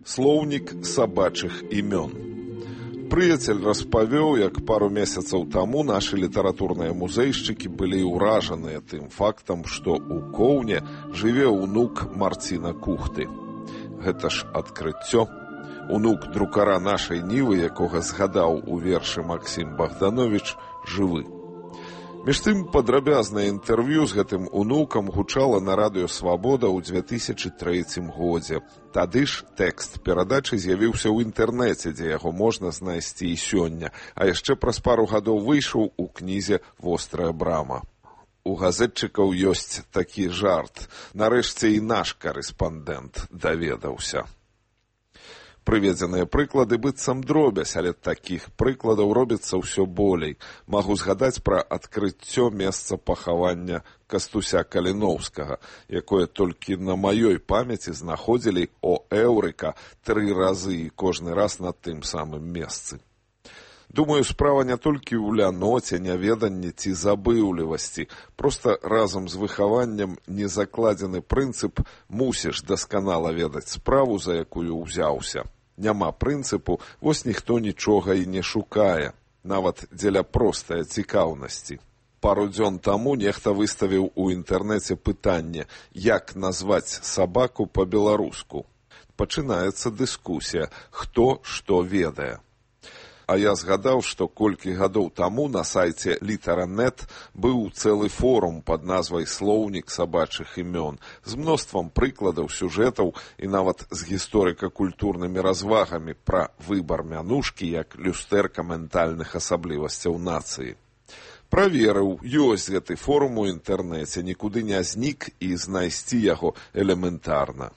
Слоўнік сабачых імён. Прыяцель распавёў, як пару месяцаў таму нашы літаратурныя музейшчыкі былі ўражаныя тым фактам, што ў Коўне жыве ўнук Марціна Кухты. Гэта ж адкрыццё. Унук друкара нашай Нівы, якога згадаў у вершы Максім Богданович, жывы. Між тым, падрабязнае інтэрв'ю з гэтым унукам гучала на радыё «Свабода» ў 2003 годзе. Тады ж тэкст перадачы з'явіўся ў інтэрнэце, дзе яго можна знайсці і сёння, а яшчэ праз пару гадоў выйшаў у кнізе «Вострая брама». У газетчыкаў ёсць такі жарт. Нарэшце і наш карэспандэнт даведаўся. Прыведзеныя прыклады быццам дробязь, але такіх прыкладаў робіцца ўсё болей. Магу згадаць пра адкрыццё месца пахавання Кастуся Каліноўскага, якое толькі на маёй памяці знаходзілі о Эўрыка 3 разы і кожны раз на тым самым месцы. Думаю, справа не толькі ў ляноце, няведанні ці забыўлівасці. Проста разам з выхаваннем не закладзены прынцып «мусіш дасканала ведаць справу, за якую ўзяўся». Няма прынцыпу, вось ніхто нічога і не шукае, нават дзеля простай цікаўнасці. Пару дзён таму нехта выставіў у інтэрнэце пытанне, як назваць сабаку па-беларуску. Пачынаецца дыскусія, хто што ведае. А я згадаў, што колькі гадоў таму на сайце Літара.нет быў цэлы форум пад назвай «Слоўнік сабачых імён» з мноствам прыкладаў, сюжэтаў і нават з гісторыка-культурнымі развагамі пра выбар мянушкі як люстэрка ментальных асаблівасцяў нацыі. Праверыў, ёсць гэты форум у інтэрнэце, нікуды не знік і знайсці яго элементарна.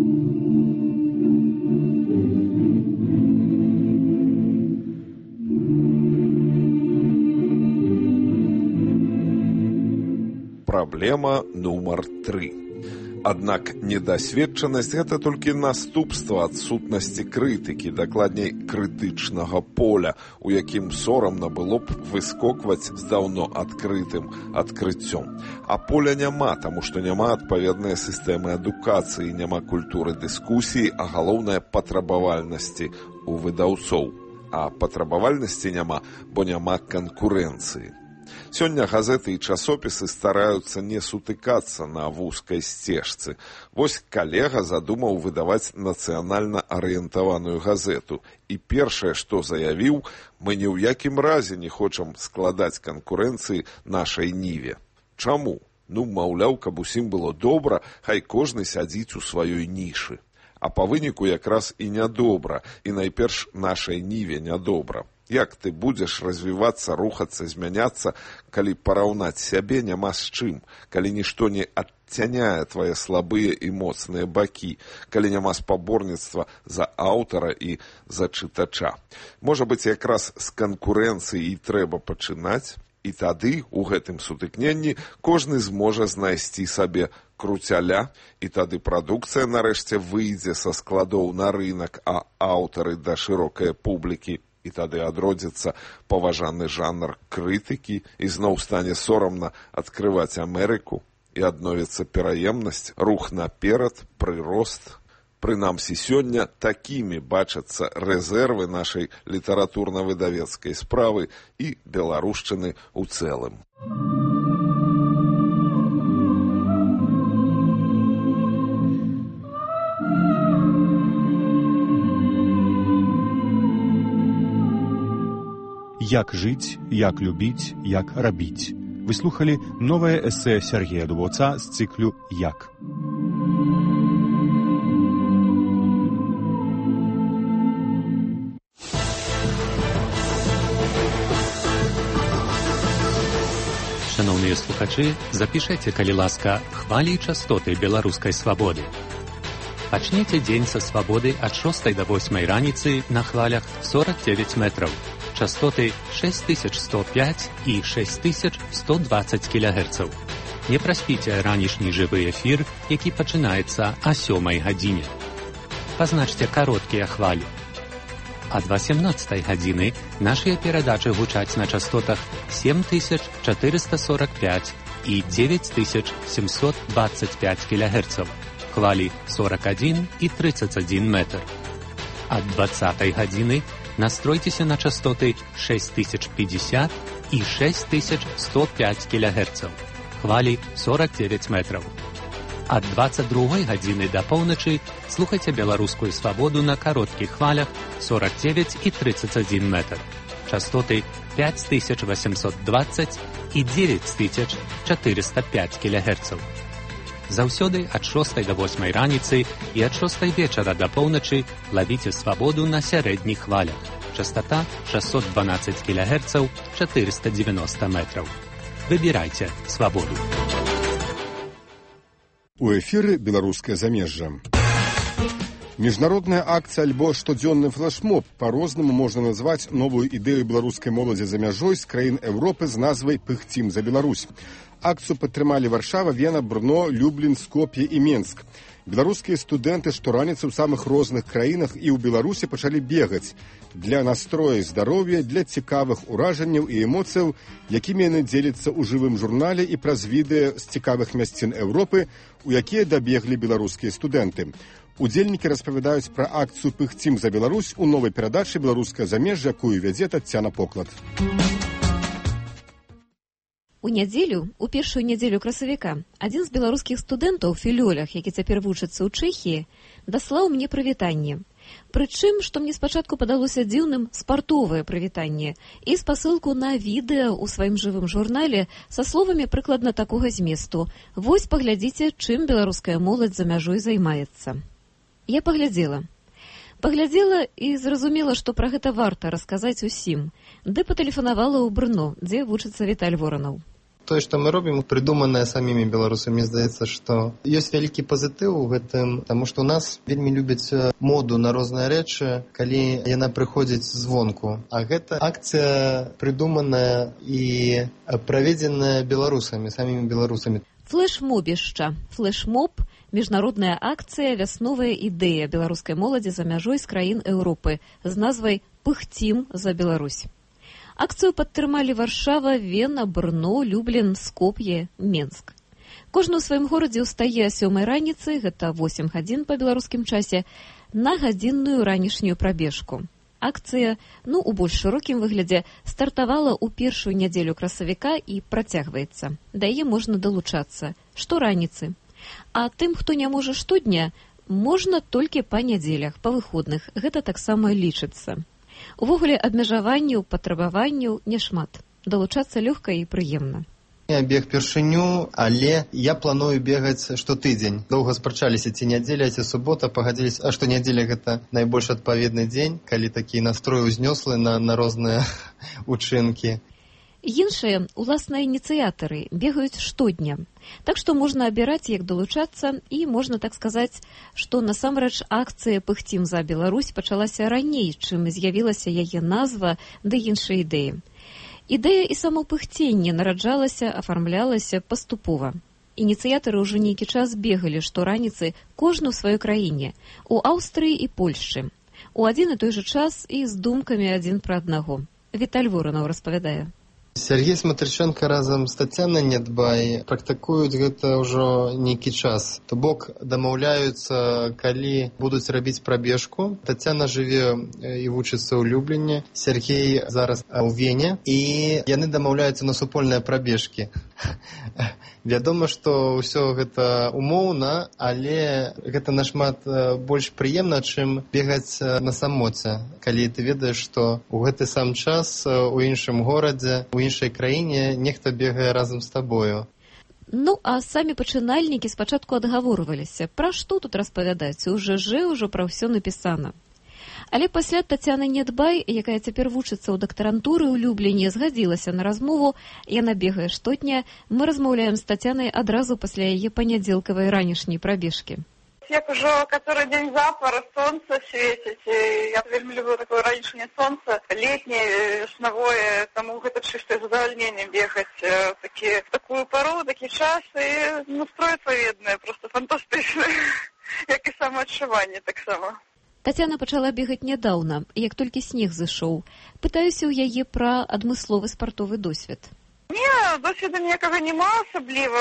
Праблема нумар 3. Аднак недасведчанасць – гэта толькі наступства адсутнасці крытыкі, дакладней крытычнага поля, у якім сорамна было б выскокваць з даўно адкрытым адкрыццём. А поля няма, таму што няма адпаведнай сістэмы адукацыі, няма культуры дыскусіі, а галоўнае патрабавальнасці у выдаўцоў. А патрабавальнасці няма, бо няма канкурэнцыі. Сёння газеты і часопісы стараюцца не сутыкацца на вузкай сцежцы. Вось калега задумаў выдаваць нацыянальна арыентаваную газету. І першае, што заявіў, мы ні ў якім разе не хочам складаць канкурэнцыі нашай Ніве. Чаму? Маўляў, каб усім было добра, хай кожны сядзіць у сваёй нішы. А па выніку якраз і нядобра, і найперш нашай Ніве нядобра. Як ты будзеш развівацца, рухацца, змяняцца, калі параўнаць сябе няма з чым, калі нішто не адцяняе твае слабыя і моцныя бакі, калі няма спаборніцтва за аўтара і за чытача. Можа быць, якраз з канкурэнцыі і трэба пачынаць, і тады у гэтым сутыкненні кожны зможа знайсці сабе круцяля, і тады прадукцыя нарэшце выйдзе са складоў на рынак, а аўтары да шырокай публікі. І тады адродзіцца паважаны жанр крытыкі, і зноў стане сорамна адкрываць Амерыку, і адновіцца пераемнасць, рух наперад, прырост. Прынамсі сёння такімі бачацца рэзервы нашай літаратурна-выдавецкай справы і беларушчыны ў цэлым. Як жыць, як любіць, як рабіць. Вы слухалі новае эсэ Сергея Дубаўца з цыклю «Як». Шановныя слухачы, запішэце, калі ласка, хвалі і частоты беларускай свабоды. Пачніце дзень са свабоды ад 6 до 8 раніцы на хвалях 49 метраў. Частоты 6105 і 6120 кГц. Не праспіце ранішні жывы эфір, які пачынаецца о 7 гадзіне. Пазначце кароткія хвалі. Ад 18 гадзіны нашыя перадачы гучаць на частотах 7445 і 9725 кГц. Хвалі 41 і 31 метр. Ад 20 гадзіны настройцеся на частоты 6050 і 6105 кГц. Хвалі 49 метраў. Ад 22 гадзіны да поўначы слухайце беларускую свабоду на кароткіх хвалях 49 і 31 метр. Частоты 5820 і 9405 кГц. Заўсёды ад 6 до 8 раніцы і ад 6 вечара да поўначы лавіце свабоду на сярэдніх хвалях. Частота 612 кГц, 490 метраў. Выбірайце свабоду. У эфіры беларускае замежжа. Міжнародная акцыя альбо штодзённы флэшмоб па-рознаму можна назваць новую ідэю беларускай моладзі за мяжой з краін Еўропы з назвай «Пыхцім за Беларусь». Акцыю падтрымалі Варшава, Вена, Брно, Люблін, Скоп'е і Менск. Беларускія студэнты штораніцы ў самых розных краінах і ў Беларусі пачалі бегаць для настроя здароўя, для цікавых уражанняў і эмоцыяў, якімі яны дзеляцца ў жывым журнале і праз відэа з цікавых мясцін Еўропы, у якія дабеглі беларускія студэнты. Удзельнікі распавядаюць пра акцыю «Пыхцім за Беларусь» у новай перадачы «Беларускае замежжа», якую вядзе Таццяна Поклад. У нядзелю, у першую нядзелю красавіка, адзін з беларускіх студэнтаў філёлях, які цяпер вучыцца ў Чэхіі, даслаў мне прывітанне. Прычым, што мне спачатку падалося дзіўным, спартовае прывітанне і спасылку на відэа ў сваім жывым журнале са словамі прыкладна такога зместу. Вось паглядзіце, чым беларуская моладзь за мяжой займаецца. Я паглядзела і зразумела, што пра гэта варта расказаць усім. Ды патэлефанавала ў Брно, дзе вучыцца Віталь Воранаў. Тое, што мы робім, прыдуманае самімі беларусамі, здаецца, што ёсць вялікі пазітыў у гэтым, таму што ў нас вельмі любяць моду на розныя рэчы, калі яна прыходзіць звонку. А гэта акцыя прыдуманая і праведзеная беларусамі, самімі беларусамі. Флэшмобішча. Флэшмоб – міжнародная акцыя, вясновая ідэя беларускай моладзі за мяжой з краін Еўропы з назвай «Пыхцім за Беларусь». Акцыю падтрымалі Варшава, Вена, Брно, Люблін, Скоп'е, Менск. Кожны ў сваім горадзе ўстае о 7 раніцы, гэта 8 гадзін па беларускім часе, на гадзінную ранішнюю прабежку. Акцыя, у больш шырокім выглядзе, стартавала ў першую нядзелю красавіка і працягваецца. Да яе можна далучацца штораніцы. А тым, хто не можа штодня, можна толькі па нядзелях, па выходных. Гэта таксама лічыцца. Увогуле абмежаванняў, патрабаванняў няшмат. Далучацца лёгка і прыемна. Я бег першыню, але я планую бегаць штотыдзень. Доўга спрачаліся, ці нядзеля, ці субота, пагадзіліся, што нядзеля гэта найбольш адпаведны дзень, калі такі настрой узнёслы на розныя учынкі. Іншыя, уласныя ініцыятары, бегаюць штодня. Так што можна абіраць, як далучацца, і можна так сказаць, што насамрэч акцыя «Пыхцім за Беларусь» пачалася раней, чым з'явілася яе назва ды іншыя ідэі. Ідэя і само пыхценне нараджалася, афармлялася паступова. Ініцыятары ўжо нейкі час бегалі штораніцы кожны ў сваёй краіне, у Аўстрыі і Польшчы. У адзін і той жа час і з думкамі адзін пра аднаго. Віталь Воранаў распавядае. Сергей Смотриченко разам з Таццянай Недбай практыкуюць гэта ўжо нейкі час. То бок дамаўляюцца, калі будуць рабіць прабежку. Таццяна жыве і вучыцца ў Любліне, Сергей зараз у Вене, і яны дамаўляюцца на супольныя прабежкі. Вядома, што ўсё гэта умоўна, але гэта нашмат больш прыемна, чым бегаць на самоце. Калі ты ведаеш, што ў гэты сам час у іншым горадзе, у іншай краіне нехта бегае разам з табою. А самі пачынальнікі спачатку адгаворваліся. Пра што тут распавядаць? Ужо пра ўсё напісана. Але пасля Таццяна Недбай, якая цяпер вучыцца ў дактарантуры ў Любліне, згадзілася на размову. Яна бегае штодня. Мы размаўляем з Таццянай адразу пасля яе панядзелкавай ранішняй прабежкі. Як ужо каторы дзень запар сонца свеціць. Я вельмі люблю такое ранішняе сонца, летняе, веснавое, таму гэта чыстае задавальненне бегаць такую пару, такі час, і настрой адпаведны, проста фантастычны, як і самаадчуванне таксама. Таццяна пачала бегаць нядаўна, як толькі снег зышоў. Пытаюся ў яе пра адмысловы спартовы досвед. Не, досвіду ніякага няма асабліва.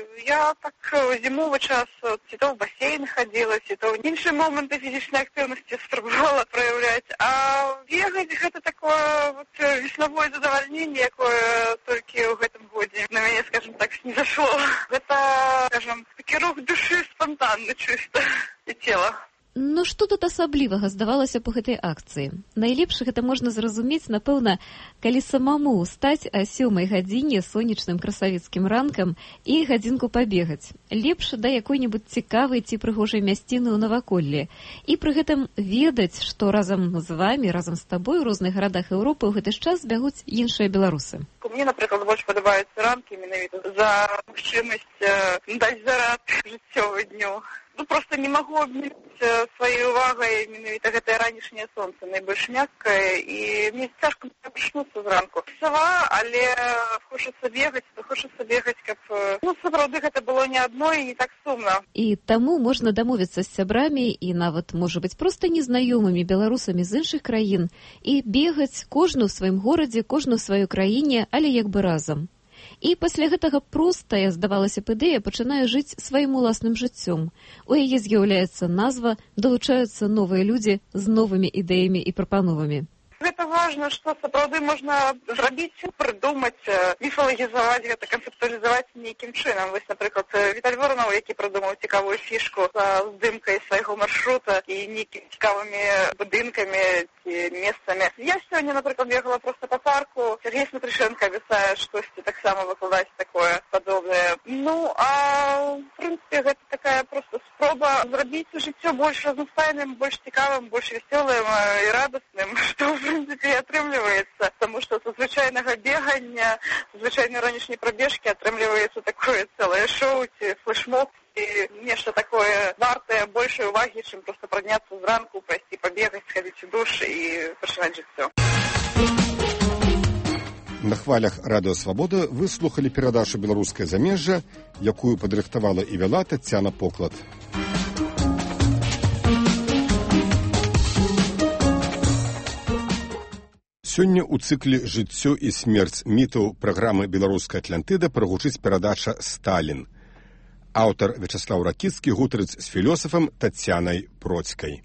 Я так зімовы час ці то ў басейн хадзіла, ці то ў іншыя моманты фізічнай актыўнасці спрабавала праяўляць. А бегаць гэта такое веснавое задавальненне, якое толькі ў гэтым годзе на мяне, скажем так, снізашло. Гэта, скажем, такі рух душы спантанны чыста і цела. Ну, што тут асаблівага здавалася па гэтай акцыі? Найлепш гэта можна зразумець, напэўна, калі самому ўстаць о 7 гадзіне сонечным красавіцкім ранкам і гадзінку пабегаць. Лепш да якой-небудзь цікавай ці прыгожай мясціны ў наваколлі. І пры гэтым ведаць, што разам з вамі, разам з табой у розных гарадах Еўропы ў гэты час бягуць іншыя беларусы. Мне, напрыклад, больш падабаюцца ранкі менавіта за магчымасць даць зарад жыццёвы дню. Ну, просто не магу абмінуць сваёй увагай менавіта гэтае ранішняе сонца, найбольш мяккае, і мне цяжка прачнуцца зранку. Сава, але хочацца бегаць, каб, сапраўды гэта было не адно і не так сумна. І таму можна дамовіцца з сябрамі і нават, можа быць, проста незнаёмымі беларусамі з іншых краін і бегаць кожны ў сваім горадзе, кожны ў сваёй краіне, але як бы разам. І пасля гэтага простая, здавалася б, ідэя пачынае жыць сваім уласным жыццём. У яе з'яўляецца назва, далучаюцца новыя людзі з новымі ідэямі і прапановамі. Гэта важна, што сапраўды можна зрабіць, прыдумаць, міфалагізаваць гэта, канцэптуалізаваць нейкім чынам. Вось, напрыклад, Віталь Воронаў, які прыдумаў цікавую фішку з здымкай свайго маршрута і нейкімі цікавымі будынкамі ці месцамі. Я сёння, напрыклад, бегала проста па парку. Сергей Смотрышенко абяцае штосьці таксама выкладаць такое падобнае. Ну, а в прынцыпе, гэта такая проста спроба зрабіць жыццё больш разнастайным, больш цікавым, больш вясёлым і радасным, што в прынцыпе і атрымліваецца, таму што са звычайнага бегання, звычайнай ранішняй прабежкі атрымліваецца такое цэлае шоу ці флешмоб, і нешта такое вартае большай увагі, чым проста падняцца зранку, пайсці пабегаць, схадзіць у душ і пачынаць жыццё. На хвалях Радыё Свабода вы слухалі перадачу «Беларускае замежжа», якую падрыхтавала і вяла Таццяна Поклад. Сёння ў цыкле «Жыццё і смерць мітаў» праграмы «Беларуская Атлантыда» прагучыць перадача «Сталін». Аўтар Вячаслаў Ракіцкі гутарыць з філёсафам Таццянай Процькай.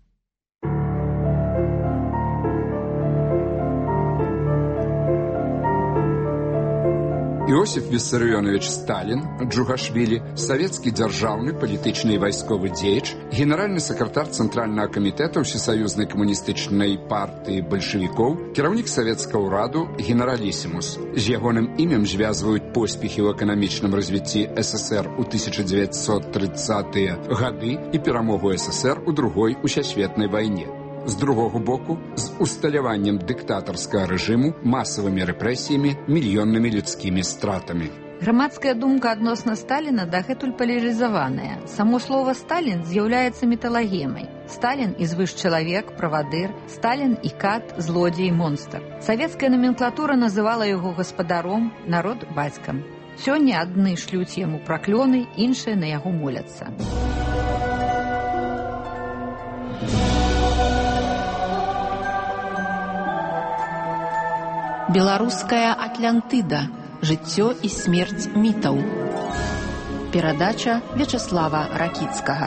Іосиф Виссарионович Сталин, Джугашвили, советский державный, политичный и войсковый деятель, генеральный секретарь Центрального комитета Всесоюзной коммунистичной партии большевиков, керовник Советского Раду, генералиссимус. С ягоным именем связывают поспехи в экономичном развитии СССР у 1930-е годы и перемогу СССР у Другой усесветной войне. З другого боку, з усталяваннем дыктатарскага рэжыму, масавымі рэпрэсіямі, мільённымі людскімі стратамі. Грамадская думка адносна Сталіна дагэтуль палярызаваная. Само слова «Сталін» з'яўляецца металагемай. Сталін і звышчалавек, правадыр, Сталін і кат, злодзей, монстр. Савецкая номенклатура называла яго гаспадаром, народ бацькам. Сёння адны шлюць яму праклёны, іншыя на яго моляцца. Беларуская Атлантыда. Жыццё і смерць мітаў. Перадача Вячаслава Ракіцкага.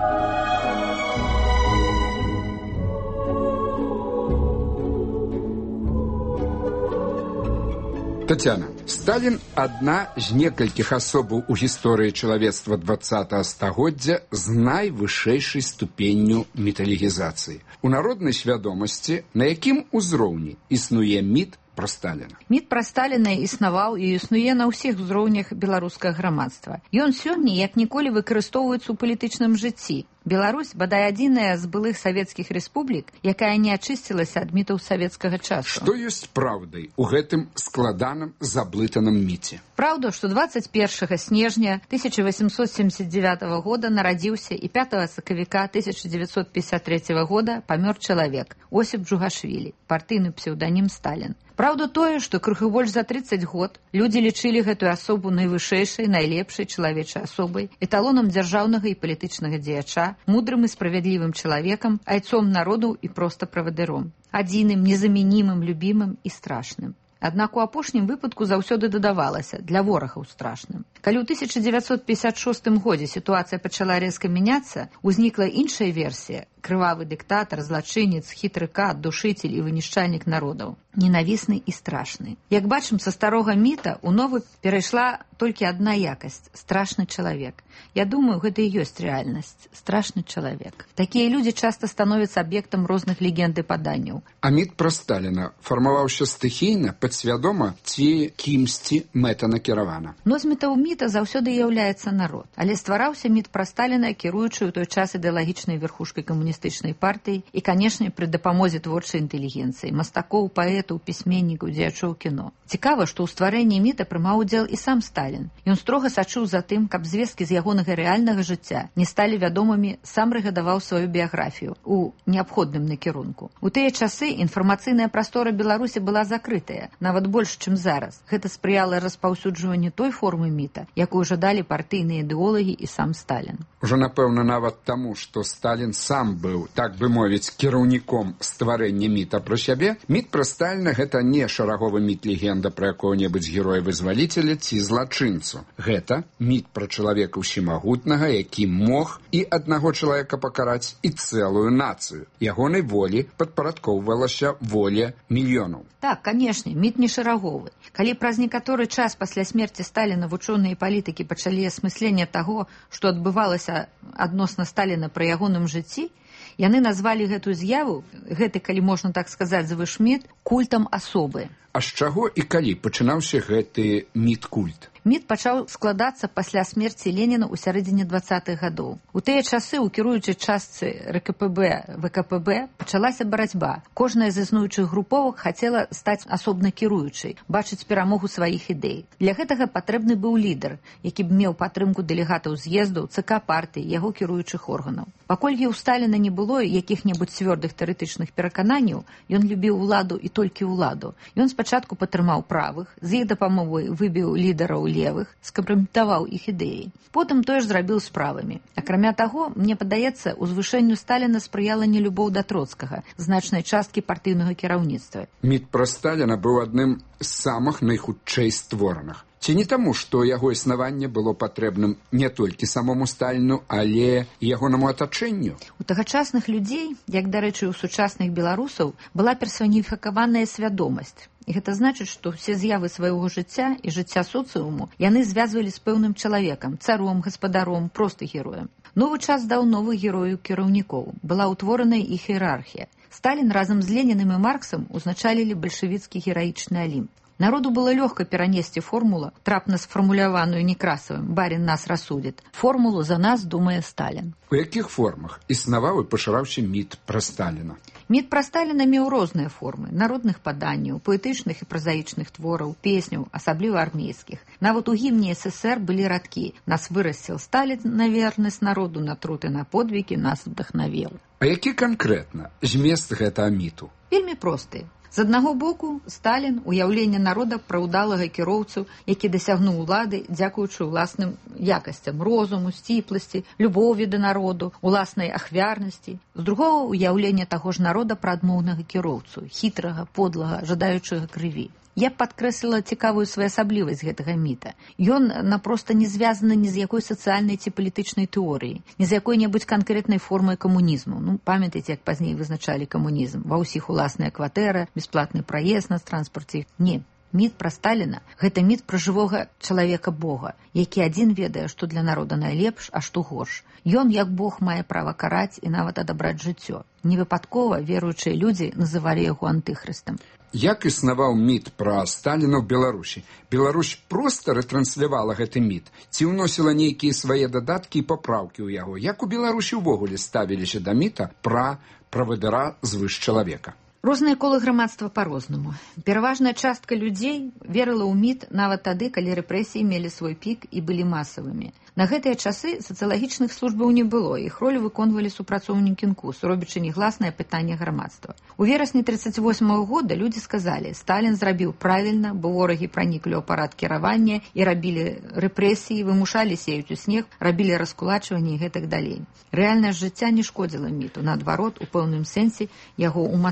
Тацяна, Сталін адна з некалькіх асобаў у гісторыі чалавецтва 20-го стагоддзя з найвышэйшай ступенню міталігізацыі. У народнай свядомасці на якім узроўні існуе міт пра Сталіна? Міт пра Сталіна існаваў і існуе на ўсіх узроўнях беларускага грамадства. Ён сёння як ніколі выкарыстоўваецца ў палітычным жыцці. Беларусь, бадай адзіная з былых савецкіх рэспублік, якая не ачысцілася ад мітаў савецкага часу. Што ёсць праўдай у гэтым складаным заблытаным міце? Праўда, што 21 снежня 1879 года нарадзіўся і 5 сакавіка 1953 года памёр чалавек Осіп Джугашвілі, партыйны псеўданім Сталін. Праўда тое, што крыху больш за 30 год людзі лічылі гэтую асобу найвышэйшай, найлепшай чалавечай асобай, эталонам дзяржаўнага і палітычнага дзеяча, мудрым і справядлівым чалавекам, айцом народу і проста правадыром, адзіным, незамянімым, любімым і страшным. Аднак у апошнім выпадку заўсёды дадавалася для ворагаў страшным. Калі ў 1956 годзе сітуацыя пачала рэзка мяняцца, узнікла іншая версія. Крывавы дыктатар, злачынец, хітры кат, душыцель і вынішчальнік народаў. Ненавісны і страшны. Як бачым, са старога міта ў новы перайшла толькі адна якасць – страшны чалавек. Я думаю, гэта і ёсць рэальнасць. Страшны чалавек. Такія людзі часта становяцца аб'ектам розных легенд і паданняў. А міт пра Сталіна фармаваўся стыхійна, падсвядома ці кімсьці мэтанакіравана? Носьбітам міта заўсёды з'яўляецца народ. Але ствараўся міт пра Сталіна, кіруючы ў той час ідэалагічнай верхушкай камуністычнай партыі і, канешне, пры дапамозе творчай інтэлігенцыі, мастакоў, паэтаў, пісьменнікаў, дзеячоў кіно. Цікава, што ў стварэнні міта прымаў удзел і сам Сталін. Ён строга сачыў за тым, каб звесткі з ягонага рэальнага жыцця не сталі вядомымі, сам рэдагаваў сваю біяграфію ў неабходным накірунку. У тыя часы інфармацыйная прастора Беларусі была закрытая, нават больш, чым зараз. Гэта спрыяла распаўсюджванню той формы міта, якую жадалі партыйныя ідэолагі і сам Сталін. Ужо, напэўна, нават таму, што Сталін сам быў, так бы мовіць, кіраўніком стварэння міта пра сябе, міт пра Сталіна – гэта не шараговы міт-легенда пра якога-небудзь героя-вызваліцеля ці злачынцу. Гэта міт пра чалавека ўсемагутнага, які мог і аднаго чалавека пакараць, і цэлую нацыю. Ягонай волі падпарадкоўвалася воля мільёнаў. Так, канешне, міт не шараговы. Калі праз некаторы час пасля смерці Сталіна вучоныя і палітыкі пачалі асмысленне таго, што адбывалася адносна Сталіна пры ягоным жыцці, яны назвалі гэтую з'яву, гэты, калі можна так сказаць, звышміт, культам асобы. А з чаго і калі пачынаўся гэты міт-культ? Міт пачаў складацца пасля смерці Леніна ў сярэдзіне 20-х гадоў. У тыя часы ў кіруючай частцы РКПБ, ВКПБ пачалася барацьба. Кожная з існуючых груповак хацела стаць асобна кіруючай, бачыць перамогу сваіх ідэй. Для гэтага патрэбны быў лідар, які б меў падтрымку дэлегатаў з'ездаў, ЦК партыі, яго кіруючых органаў. Паколькі ў Сталіна не было якіх-небудзь цвёрдых тэарэтычных перакананняў, ён любіў уладу і толькі ўладу. Ён спачатку падтрымаў правых, з іх дапамогай выбіў лідараў левых, скампраметаваў іх ідэі. Потым тое ж зрабіў з правымі. Акрамя таго, мне падаецца, узвышэнню Сталіна спрыяла нелюбоў да Троцкага, значнай часткі партыйнага кіраўніцтва. Міт пра Сталіна быў адным з самых найхутчэй створаных. Ці не таму, што яго існаванне было патрэбным не толькі самому Сталіну, але і ягонаму атачэнню? У тагачасных людзей, як, дарэчы, у сучасных беларусаў, была персаніфікаваная свядомасць. І гэта значыць, што ўсе з'явы свайго жыцця і жыцця соцыуму яны звязвалі з пэўным чалавекам, царом, гаспадаром, проста героем. Новы час даў новых герояў кіраўнікоў. Была ўтвораная іх іерархія. Сталін разам з Ленінам і Марксам узначалілі бальшавіцкі гераічны алімп. Народу было лёгка перанесці формулу, трапна сфармуляваную Некрасавым «Барин нас рассудит». Формулу за нас думае Сталін. У якіх формах існаваў і пашыраўся міт пра Сталіна? Міт пра Сталіна меў розныя формы – народных паданняў, паэтычных і празаічных твораў, песняў, асабліва армейскіх. Нават у гімне СССР былі радкі «Нас вырасціл Сталін на вернасць народу, на труд і на подвігі, нас вдахнавіў». А які канкрэтна змест гэтага міту? Вельмі просты. З аднаго боку, Сталін – уяўленне народа пра ўдалага кіроўцу, які дасягнуў улады дзякуючы ўласным якасцям – розуму, сціпласці, любові да народу, уласнай ахвярнасці. З другога – уяўленне таго ж народа пра адмоўнага кіроўцу, хітрага, подлага, жадаючага крыві. Я б падкрэсліла цікавую своеасаблівасць гэтага міта. Ён напроста не звязаны ні з якой сацыяльнай ці палітычнай тэорыяй, ні з якой-небудзь канкрэтнай формай камунізму. Памятаеце, як пазней вызначалі камунізм? Ва ўсіх уласная кватэра, бясплатны праезд на транспарце. Не. Міт пра Сталіна – гэта міт пра жывога чалавека-бога, які адзін ведае, што для народа найлепш, а што горш. Ён, як Бог, мае права караць і нават адабраць жыццё. Невыпадкова веруючыя людзі называлі яго антыхрыстам. Як існаваў міт пра Сталіна ў Беларусі? Беларусь проста рэтранслявала гэты міт? Ці ўносіла нейкія свае дадаткі і папраўкі ў яго? Як у Беларусі ўвогуле ставіліся да міта пра правадыра звыш чалавека? Розныя колы грамадства па-рознаму. Пераважная частка людзей верыла ў міт нават тады, калі рэпрэсіі мелі свой пік і былі масавымі. На гэтыя часы сацыялагічных службаў не было, іх ролю выконвалі супрацоўнікі НКУС, робячы негласнае пытанне грамадства. У верасні 1938 года людзі сказалі, Сталін зрабіў правільна, бо ворагі праніклі ў апарат кіравання і рабілі рэпрэсіі, вымушалі сеяць у снег, рабілі раскулачванне і гэтак далей. Рэальнасць жыцця не шкодзіла міту, наадварот, у пэўным сэнсе яго умацоўвала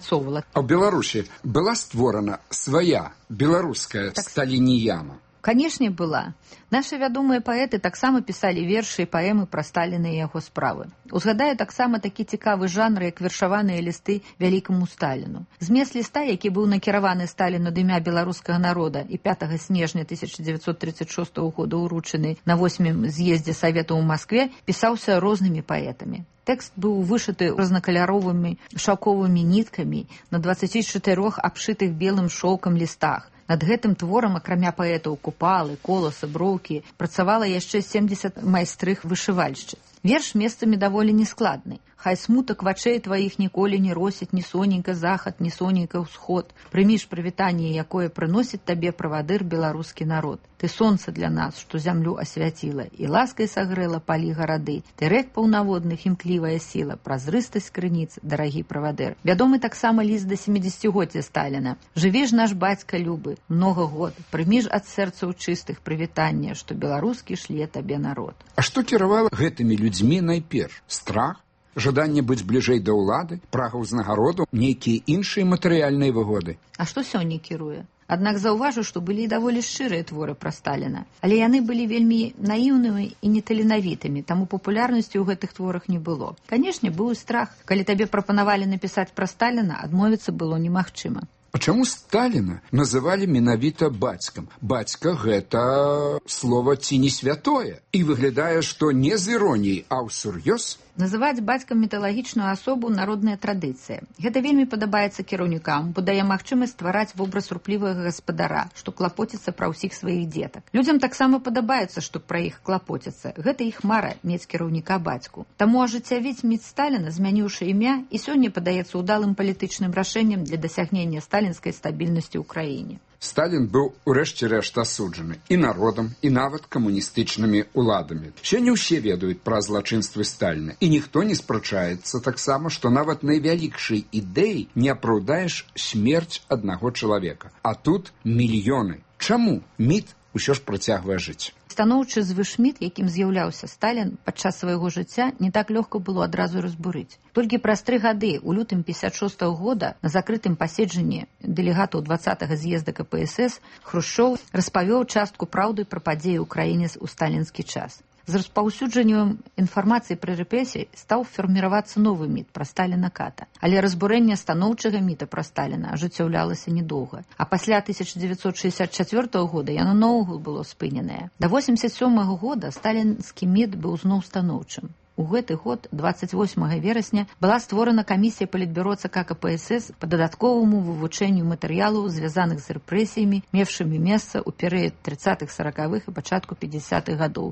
год. А ў Беларусі была створана свая беларуская сталініяна? Канешне, была. Нашы вядомыя паэты таксама пісалі вершы і паэмы пра Сталіна і яго справы. Узгадаю таксама такі цікавы жанр, як вершаваныя лісты вялікаму Сталіну. Змест ліста, які быў накіраваны Сталіну ад імя беларускага народа і 5 снежня 1936 года ўручаны на 8-м з'ездзе Саветаў у Маскве, пісаўся рознымі паэтамі. Тэкст быў вышыты рознакаляровымі шаўковымі ніткамі на 24 абшытых белым шоўкам лістах. Над гэтым творам, акрамя паэтаў Купалы, Коласа, Броўкі, працавала яшчэ 70 майстрых вышывальшчыц. Верш месцамі даволі нескладны. Хай смутак вачэй тваіх ніколі не росіць ні соненька захад, ні соненька ўсход. Прыміш прывітанне, якое прыносіць табе правадыр беларускі народ. Ты сонца для нас, што зямлю асвяціла, і ласкай сагрэла палі гарады. Ты рэк паўнаводных імклівая сіла, празрыстасць крыніц, дарагі правадыр. Вядомы таксама ліст да 70-гоцця Сталіна. Жыві ж наш бацька любы, многа год, прымі ж ад сэрцаў чыстых прывітанне, што беларускі шле табе народ. А што кіравала гэтымі людзьмі найперш? Страх? Жаданне быць бліжэй да ўлады, прага ўзнагароду, нейкія іншыя матэрыяльныя выгоды. А што сёння кіруе? Аднак заўважу, што былі даволі шчырыя творы пра Сталіна. Але яны былі вельмі наіўнымі і неталенавітымі, таму папулярнасці ў гэтых творах не было. Канешне, быў і страх. Калі табе прапанавалі напісаць пра Сталіна, адмовіцца было немагчыма. А чаму Сталіна называлі менавіта бацькам? Бацька – гэта слова ці не святое. І выглядае, што не з іроніяй, а ўсур'ёз. Называць бацькам міталагічную асобу народная традыцыя. Гэта вельмі падабаецца кіраўнікам, бо дае магчымасць ствараць вобраз руплівага гаспадара, што клапоціцца пра ўсіх сваіх дзетак. Людзям таксама падабаецца, што пра іх клапоціцца. Гэта іх мара мець кіраўніка бацьку. Таму ажыццявіць міт Сталіна, змяніўшы імя, і сёння падаецца ўдалым палітычным рашэннем для дасягнення сталінскай стабільнасці ў краіне. Сталін быў урэшце рэшт асуджаны і народам, і нават камуністычнымі ўладамі. Сёння ўсе ведаюць пра злачынствы Сталіна, і ніхто не спрачаецца таксама, што нават найвялікшай ідэі не апраўдаеш смерць аднаго чалавека. А тут мільёны. Чаму міт усё ж працягвае жыць? Станоўчы звышміт, якім з'яўляўся Сталін падчас свайго жыцця, не так лёгка было адразу разбурыць. Толькі праз 3 гады, у лютым 56-го года, на закрытым паседжанні дэлегатаў 20-го з'езда КПСС, Хрушчоў распавёў частку праўды пра падзеі ў краіне ў сталінскі час. З распаўсюджаннем інфармацыі пра рэпрэсіі стаў фарміравацца новы міт пра Сталіна Ката. Але разбурэнне станоўчага міта пра Сталіна ажыццяўлялася недоўга. А пасля 1964 года яно наогул было спыненае. Да 1987 года сталінскі міт быў зноў станоўчым. У гэты год, 28 верасня, была створана камісія палітбюро ЦК КПСС па дадатковаму вывучэнню матэрыялаў, звязаных з рэпрэсіямі, мевшымі месца ў перыяд 30-х, 40-х і пачатку 50-х гадоў.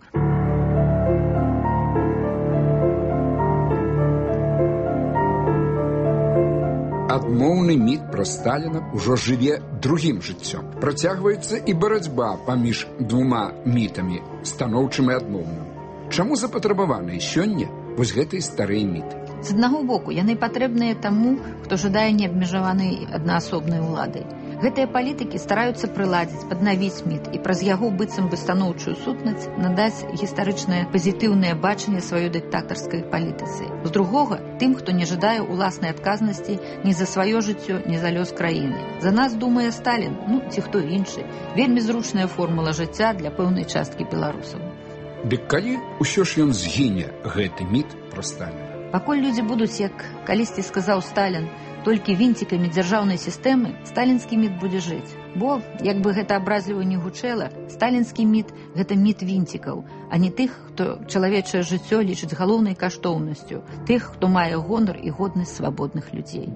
Адмоўны міт пра Сталіна ўжо жыве другім жыццём. Працягваецца і барацьба паміж двума мітамі, станоўчым і адмоўным. Чаму запатрабаваныя сёння вось гэтыя старыя міты? З аднаго боку, яны патрэбныя таму, хто жадае неабмежаванай аднаасобнай улады. Гэтыя палітыкі стараюцца прыладзіць, паднавіць міт і праз яго быццам бы станоўчую сутнасць надаць гістарычнае пазітыўнае бачанне сваёй дыктатарскай палітыцы. З другога, тым, хто не жадае ўласнай адказнасці ні за сваё жыццё, ні за лёс краіны. За нас думае Сталін, ці хто іншы. Вельмі зручная формула жыцця для пэўнай часткі беларусаў. Дык калі ўсё ж ён згіне, гэты міт пра Сталіна? Пакуль людзі будуць, як калісьці сказаў Сталін, толькі вінцікамі дзяржаўнай сістэмы, сталінскі міт будзе жыць. Бо, як бы гэта абразліва не гучэла, сталінскі міт – гэта міт вінцікаў, а не тых, хто чалавечае жыццё лічыць галоўнай каштоўнасцю, тых, хто мае гонар і годнасць свабодных людзей.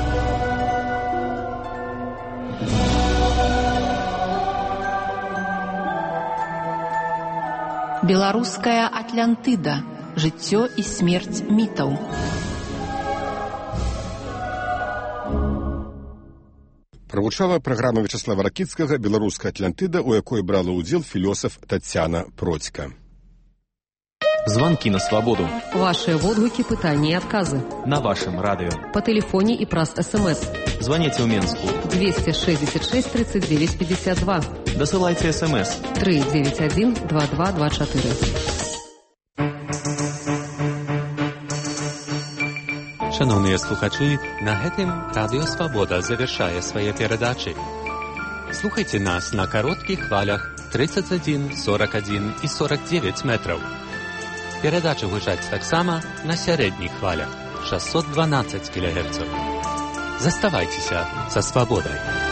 Беларуская Атлантыда. Жыццё і смерць мітаў. Прагучала праграма Вячеслава Ракіцкага «Беларуская Атлантыда», у якой брала ўдзел філосаф Тацяна Процька. Звонки на свободу. Ваши отклики, пытания и отказы. На вашем радио. По телефоне и праз СМС. Звоните в Минску. 266 39 52. Досылайте СМС. 391 2224. Шановні Шановныя слухачы, на гэтым Радыё Свабода завяршае свае перадачы. Слухайце нас на кароткіх хвалях 31, 41 і 49 метраў. Перадачы гучаць таксама на сярэдніх хвалях 612 кГц. Заставайцеся са свабодай.